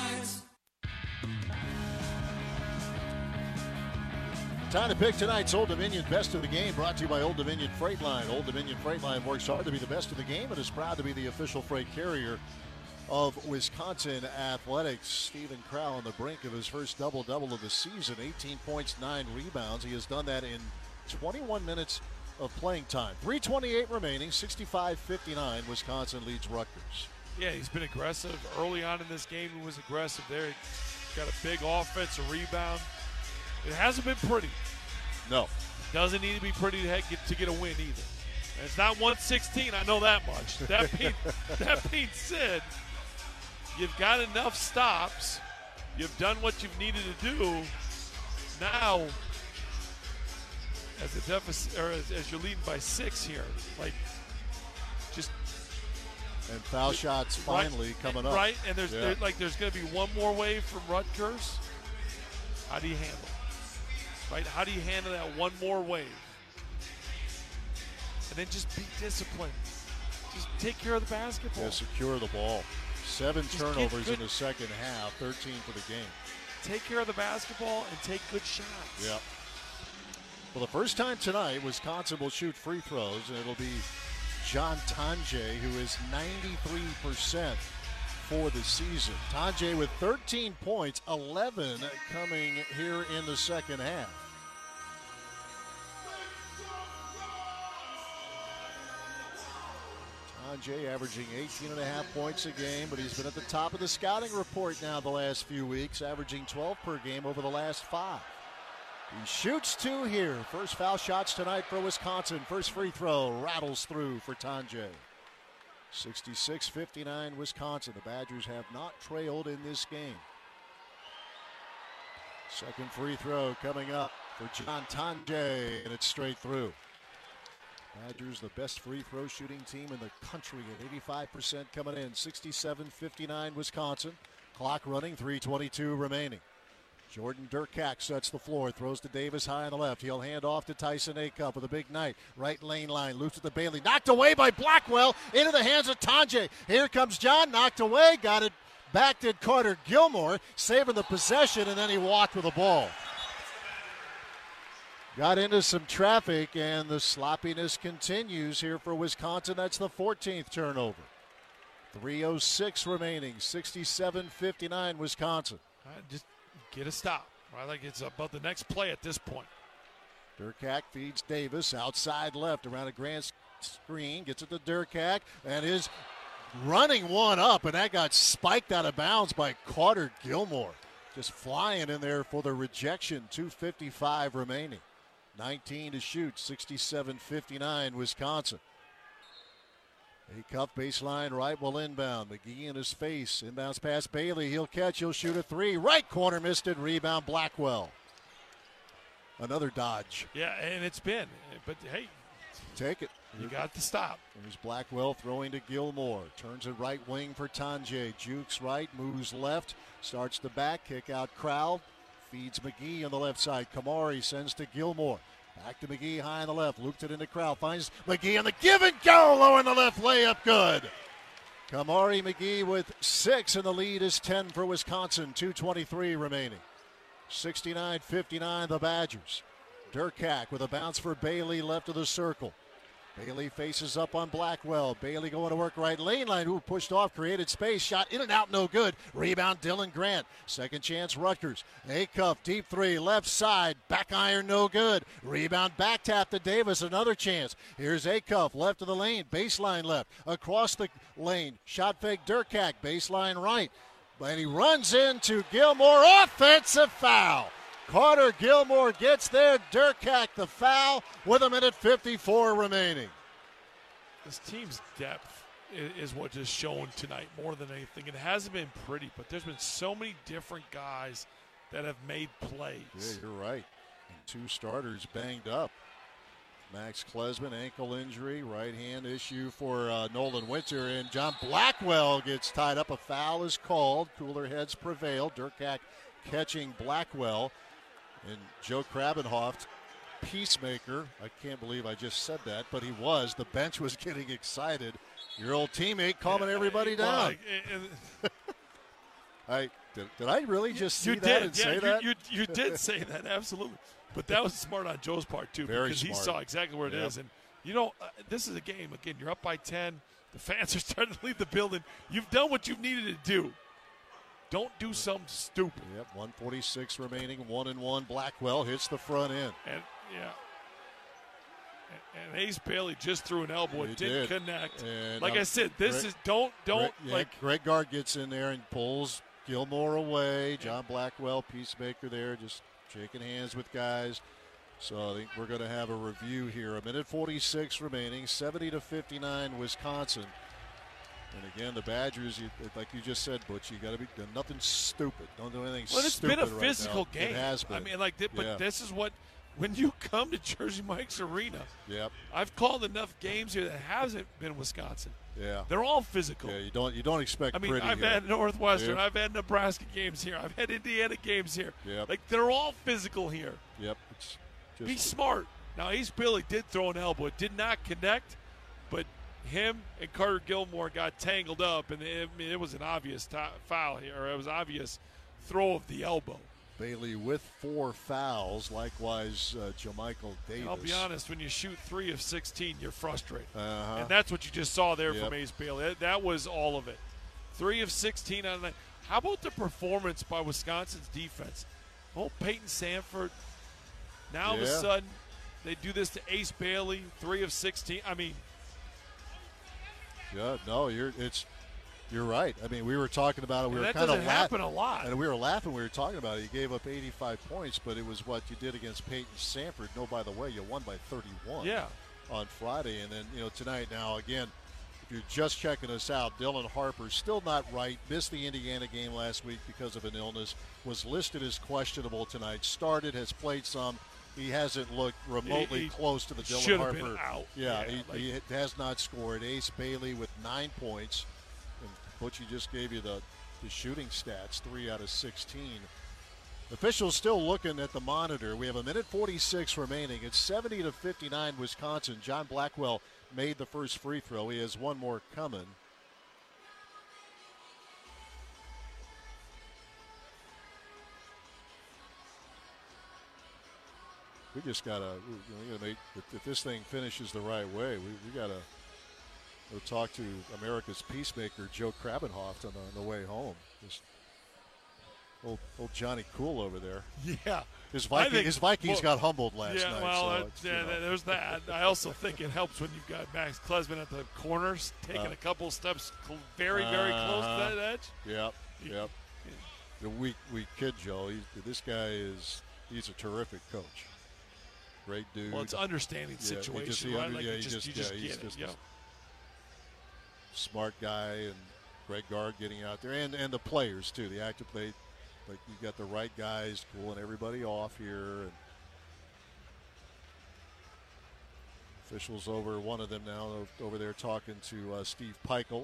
Time to pick tonight's Old Dominion Best of the Game, brought to you by Old Dominion Freight Line. Old Dominion Freight Line works hard to be the best of the game and is proud to be the official freight carrier of Wisconsin Athletics. Stephen Crowl on the brink of his first double-double of the season, eighteen points, nine rebounds. He has done that in twenty-one minutes of playing time. three twenty-eight remaining, sixty-five fifty-nine. Wisconsin leads Rutgers. Yeah, he's been aggressive. Early on in this game, he was aggressive there. He's got a big offense, a rebound. It hasn't been pretty. No. Doesn't need to be pretty to get, to get a win either. And it's not one sixteen, I know that much. That being, that being said, you've got enough stops. You've done what you've needed to do. Now, as a deficit, or as, as you're leading by six here, like, just and foul shots finally right, coming up. Right, and there's yeah. there, like there's going to be one more wave from Rutgers. How do you handle it? Right? How do you handle that one more wave? And then just be disciplined. Just take care of the basketball. Yeah, secure the ball. Seven just turnovers in the second half, thirteen for the game. Take care of the basketball and take good shots. Yep. For the first time tonight, Wisconsin will shoot free throws, and it'll be John Tonje, who is ninety-three percent for the season. Tonje with thirteen points, eleven coming here in the second half. Tonje averaging eighteen and a half points a game, but he's been at the top of the scouting report now the last few weeks, averaging twelve per game over the last five. He shoots two here. First foul shots tonight for Wisconsin. First free throw rattles through for Tonje. sixty-six fifty-nine Wisconsin. The Badgers have not trailed in this game. Second free throw coming up for John Tonje, and it's straight through. Badgers the best free throw shooting team in the country at eighty-five percent coming in. sixty-seven fifty-nine Wisconsin. Clock running, three twenty-two remaining. Jordan Durkak sets the floor, throws to Davis high on the left. He'll hand off to Tyson Acup with a big night. Right lane line, loops it to Bailey. Knocked away by Blackwell into the hands of Tonje. Here comes John, knocked away, got it back to Carter Gilmore, saving the possession, and then he walked with the ball. Got into some traffic, and the sloppiness continues here for Wisconsin. That's the fourteenth turnover. three oh six remaining, sixty-seven fifty-nine Wisconsin. Right, just get a stop. Right, like it's about the next play at this point. Durkak feeds Davis outside left around a grand screen, gets it to Durkak, and is running one up, and that got spiked out of bounds by Carter Gilmore. Just flying in there for the rejection. two fifty-five remaining. nineteen to shoot, sixty-seven fifty-nine Wisconsin. A cuff baseline right, will inbound. McGee in his face. Inbounds past Bailey. He'll catch. He'll shoot a three. Right corner missed it. Rebound Blackwell. Another dodge. Yeah, and it's been. But, hey. Take it. You got to stop. There's Blackwell throwing to Gilmore. Turns it right wing for Tonje. Jukes right, moves left. Starts the back. Kick out Crowd. Feeds McGee on the left side. Kamari sends to Gilmore. Back to McGee high on the left. Looped it into Crowd. Finds McGee on the give and go. Low in the left. Layup good. Kamari McGee with six, and the lead is ten for Wisconsin. two twenty-three remaining. sixty-nine fifty-nine the Badgers. Durkak with a bounce for Bailey left of the circle. Bailey faces up on Blackwell. Bailey going to work right lane line. Ooh, pushed off, created space, shot in and out, no good. Rebound, Dylan Grant. Second chance, Rutgers. Acuff, deep three, left side, back iron, no good. Rebound, back tap to Davis, another chance. Here's Acuff, left of the lane, baseline left, across the lane. Shot fake, Durkak, baseline right. And he runs into Gilmore, offensive foul. Carter Gilmore gets there. Durkak the foul with a minute fifty-four remaining. This team's depth is what is shown tonight more than anything. It hasn't been pretty, but there's been so many different guys that have made plays. Yeah, you're right. And two starters banged up. Max Klesman, ankle injury, right hand issue for uh, Nolan Winter, and John Blackwell gets tied up. A foul is called. Cooler heads prevail. Durkak catching Blackwell. And Joe Krabenhoft, peacemaker. I can't believe I just said that, but he was. The bench was getting excited. Your old teammate calming everybody down. Well, I did, did I really just see you that did. and yeah, say you, that? You, you did say that, absolutely. But that was smart on Joe's part, too, Very because smart. he saw exactly where it Yep. is. And, you know, uh, this is a game. Again, you're up by ten. The fans are starting to leave the building. You've done what you've needed to do. Don't do something stupid. Yep, one forty-six remaining, one and one. Blackwell hits the front end. And, yeah. And, and Ace Bailey just threw an elbow. He It didn't did. connect. And, like um, I said, this Greg- is don't don't Greg, yeah, like Greg Gard gets in there and pulls Gilmore away. John Blackwell, peacemaker there, just shaking hands with guys. So I think we're going to have a review here. A minute forty-six remaining, seventy to fifty-nine, Wisconsin. And again, the Badgers, you, like you just said, Butch, you got to be nothing stupid. Don't do anything Well, it's stupid been a right physical now. game. It has been. I mean, like, th- but Yeah. this is what when you come to Jersey Mike's Arena. Yep. I've called enough games here that hasn't been Wisconsin. Yeah. They're all physical. Yeah, you don't you don't expect I mean, pretty I've here. had Northwestern, Yep. I've had Nebraska games here, I've had Indiana games here. Yep. Like, they're all physical here. Yep. It's just Be smart. Now, Ace Billy did throw an elbow. It did not connect, but him and Carter Gilmore got tangled up, and it, I mean, it was an obvious t- foul here, or it was an obvious throw of the elbow. Bailey with four fouls. Likewise, uh, JaMychal Davis. I'll be honest, when you shoot three of sixteen, you're frustrated. Uh-huh. And that's what you just saw there Yep. from Ace Bailey. That, that was all of it. Three of sixteen out of nine. How about the performance by Wisconsin's defense? Oh, Peyton Sanford. Now all of a Yeah. sudden, they do this to Ace Bailey, three of sixteen. I mean, Yeah, no, you're it's you're right. I mean, we were talking about it. We And were that kind of doesn't happen a lot. and we were laughing. We were talking about it. You gave up eighty-five points, but it was what you did against Peyton Sanford. No, by the way, you won by thirty-one. Yeah. On Friday, and then you know tonight. Now again, if you're just checking us out, Dylan Harper still not right. Missed the Indiana game last week because of an illness. Was listed as questionable tonight. Started, has played some. He hasn't looked remotely He- he close to the Dylan should have Harper. been out. Yeah, Yeah, he, like- he has not scored. Ace Bailey with nine points. And Butchie just gave you the, the shooting stats, three out of sixteen. Officials still looking at the monitor. We have a minute forty-six remaining. It's seventy to fifty-nine Wisconsin. John Blackwell made the first free throw. He has one more coming. We just gotta, we gotta make, if, if this thing finishes the right way, we, we gotta go talk to America's peacemaker, Joe Krabenhoft, on the, on the way home. Just old, old Johnny Cool over there. Yeah. His, I Viking, think- his Vikings well, got humbled last yeah, night. well, so that- it's, you yeah, know. there's that. I also think it helps when you've got Max Klesman at the corners, taking Uh, a couple steps cl- very, very close to Uh-huh. that edge. Yep, yep. The weak, weak kid, Joe. He's, this guy is, he's a terrific coach. Great dude. Well, it's understanding Yeah, he just- situation, he right? under- Like yeah, you he just, just, you yeah, just he's get it. just Yeah. a smart guy, and Greg Gard getting out there, and, and the players too. The active play, like you got the right guys cooling everybody off here. And officials over, one of them now over there talking to uh, Steve Peichel.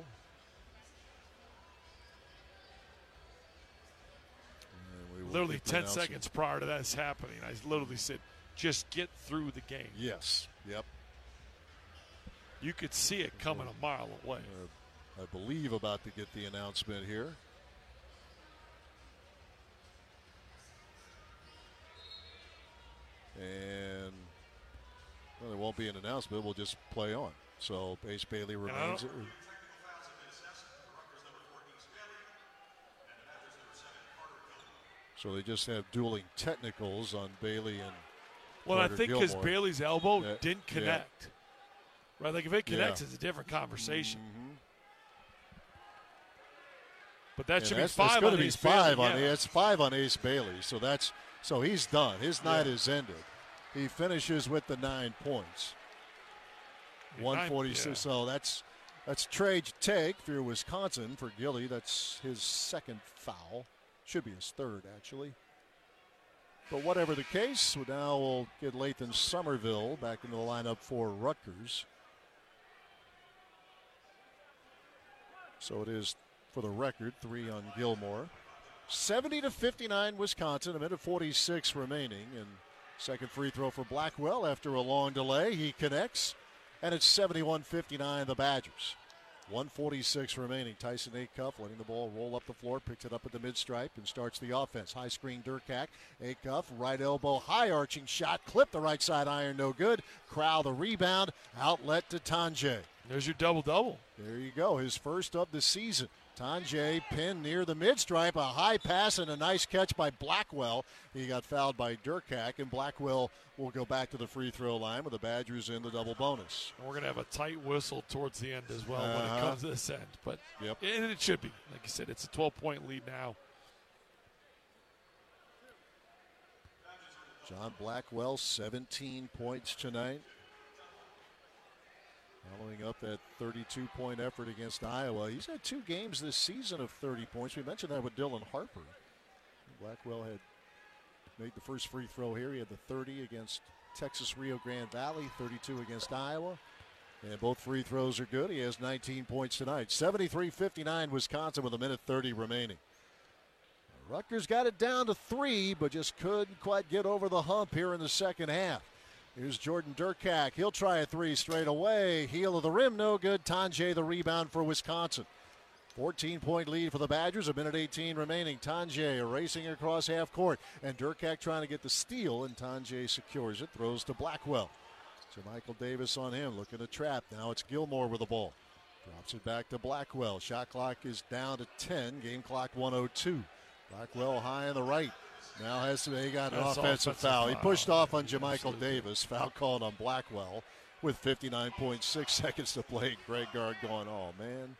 And we will Literally get the ten announcement. seconds prior to this happening, I literally said, just get through the game. Yes, yep. You could see it coming a mile away. Uh, I believe about to get the announcement here. And well, there won't be an announcement. We'll just play on. So Ace Bailey remains. So they just have dueling technicals on Bailey and Well, Carter I think Gilmore. because Bailey's elbow Yeah. didn't Yeah. connect. Right? Like if it connects, Yeah. it's a different conversation. Mm-hmm. But that Yeah, should that's, be five that's gonna on be Ace five Bailey. on yeah. it's five on Ace Bailey. So that's so he's done. His night Yeah. is ended. He finishes with the nine points. Yeah, one nine- forty-six. yeah. So that's that's trade take for Wisconsin for Gilly. That's his second foul. Should be his third actually. But whatever the case, now we'll get Lathan Somerville back into the lineup for Rutgers. So it is, for the record, three on Gilmore. seventy to fifty-nine Wisconsin, a minute forty-six remaining. And second free throw for Blackwell after a long delay. He connects, and it's seventy-one fifty-nine the Badgers. one forty-six remaining. Tyson Acuff letting the ball roll up the floor, picks it up at the mid-stripe and starts the offense. High screen Durkak. Acuff, right elbow, high arching shot, clip the right side iron, no good. Crowell the rebound, outlet to Tanjay. There's your double-double. There you go, his first of the season. Tanjay pinned near the mid-stripe, a high pass and a nice catch by Blackwell. He got fouled by Durkak, and Blackwell will go back to the free throw line with the Badgers in the double bonus. And we're going to have a tight whistle towards the end as well when Uh-huh. it comes to this end. But Yep. and it should be. Like you said, it's a twelve-point lead now. John Blackwell, seventeen points tonight. Following up that thirty-two point effort against Iowa. He's had two games this season of thirty points. We mentioned that with Dylan Harper. Blackwell had made the first free throw here. He had the thirty against Texas Rio Grande Valley, thirty-two against Iowa. And both free throws are good. He has nineteen points tonight. seventy-three fifty-nine Wisconsin with a minute thirty remaining. Rutgers got it down to three, but just couldn't quite get over the hump here in the second half. Here's Jordan Durkak. He'll try a three straight away. Heel of the rim, no good. Tanjay the rebound for Wisconsin. fourteen-point lead for the Badgers, a minute eighteen remaining. Tanjay racing across half court, and Durkak trying to get the steal, and Tanjay secures it, throws to Blackwell. So Michael Davis on him, looking to trap. Now it's Gilmore with the ball. Drops it back to Blackwell. Shot clock is down to ten. Game clock one oh two. Blackwell high on the right. Now has to, he got an That's offensive, offensive foul. He foul. pushed off on Jamichael Davis. Foul called on Blackwell with fifty-nine point six seconds to play. Greg Gard going, oh, man.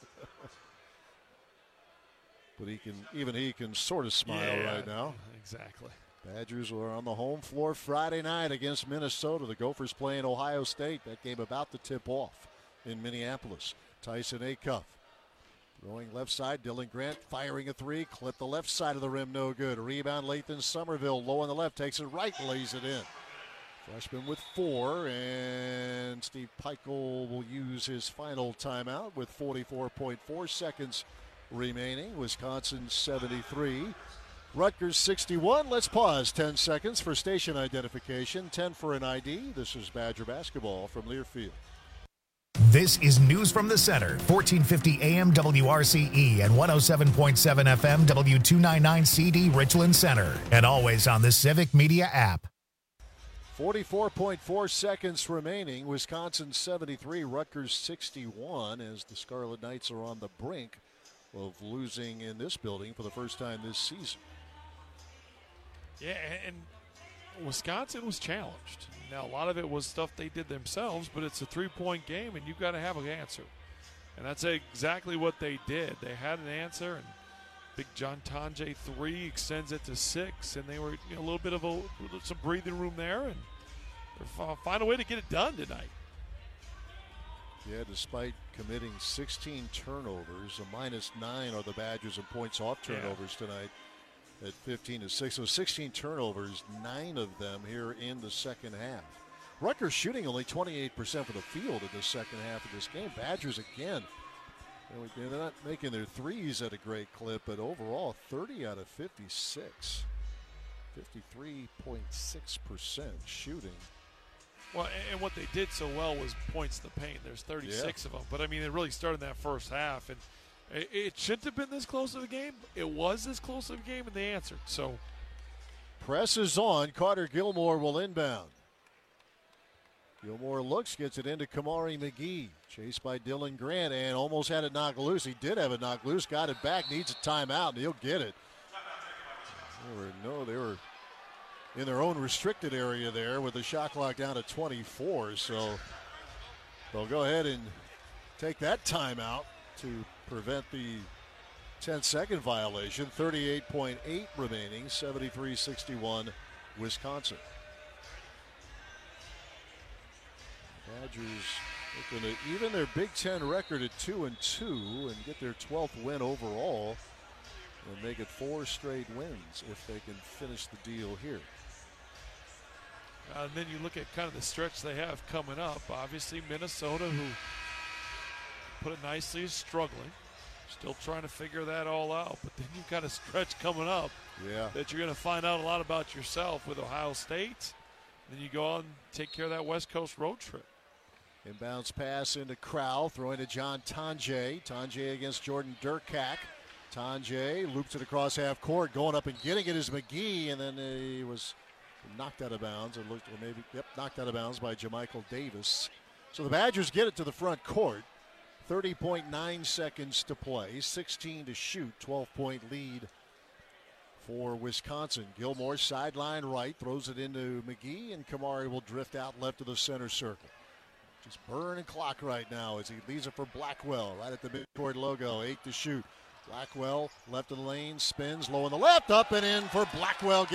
But he can, even he can sort of smile Yeah, right now. Exactly. Badgers were on the home floor Friday night against Minnesota. The Gophers playing Ohio State. That game about to tip off in Minneapolis. Tyson Acuff. Throwing left side, Dylan Grant firing a three, clip the left side of the rim, no good. Rebound, Lathan Somerville, low on the left, takes it right, lays it in. Freshman with four, and Steve Peichel will use his final timeout with forty-four point four seconds remaining. Wisconsin seventy-three, Rutgers sixty-one. Let's pause ten seconds for station identification, ten for an I D. This is Badger basketball from Learfield. This is News from the Center, fourteen fifty A M W R C E and one oh seven point seven F M W two ninety-nine C D Richland Center, and always on the Civic Media app. forty-four point four seconds remaining. Wisconsin seventy-three, Rutgers sixty-one, as the Scarlet Knights are on the brink of losing in this building for the first time this season. Yeah, and Wisconsin was challenged. Now, a lot of it was stuff they did themselves, but it's a three-point game, and you've got to have an answer. And that's exactly what they did. They had an answer, and Big John Tanjay three extends it to six, and they were you know, a little bit of a some breathing room there, and they find a way to get it done tonight. Yeah, despite committing sixteen turnovers, a minus nine are the Badgers in points off turnovers yeah. tonight at fifteen to six. So sixteen turnovers, nine of them here in the second half. Rutgers shooting only twenty-eight percent for the field in the second half of this game. Badgers again, they're not making their threes at a great clip, but overall thirty out of fifty-six. fifty-three point six percent shooting. Well, and what they did so well was points to the paint. There's thirty-six yeah. of them. But, I mean, it really started in that first half. And it shouldn't have been this close of a game. It was this close of a game, and they answered. So, press is on. Carter Gilmore will inbound. Gilmore looks, gets it into Kamari McGee. Chased by Dylan Grant and almost had it knocked loose. He did have it knocked loose, got it back, needs a timeout, and he'll get it. They were, no, they were in their own restricted area there with the shot clock down to twenty-four. So they'll go ahead and take that timeout to prevent the ten-second violation. thirty-eight point eight remaining, seventy-three sixty-one Wisconsin. Badgers looking to even their Big Ten record at two and two and get their twelfth win overall and make it four straight wins if they can finish the deal here. Uh, and then you look at kind of the stretch they have coming up. Obviously, Minnesota, who put it nicely, is struggling. Still trying to figure that all out. But then you've got a stretch coming up yeah. that you're going to find out a lot about yourself with Ohio State. Then you go on and take care of that West Coast road trip. Inbounds pass into Crowell, throwing to John Tonje. Tonje against Jordan Durkak. Tonje loops it across half court. Going up and getting it is McGee, and then he was knocked out of bounds. It looked, or maybe, yep, knocked out of bounds by JaMychal Davis. So the Badgers get it to the front court. thirty point nine seconds to play, sixteen to shoot, twelve-point lead for Wisconsin. Gilmore sideline right, throws it into McGee, and Kamari will drift out left of the center circle. Just burning clock right now as he leaves it for Blackwell right at the midcourt logo. Eight to shoot. Blackwell left of the lane, spins low in the left, up and in for Blackwell.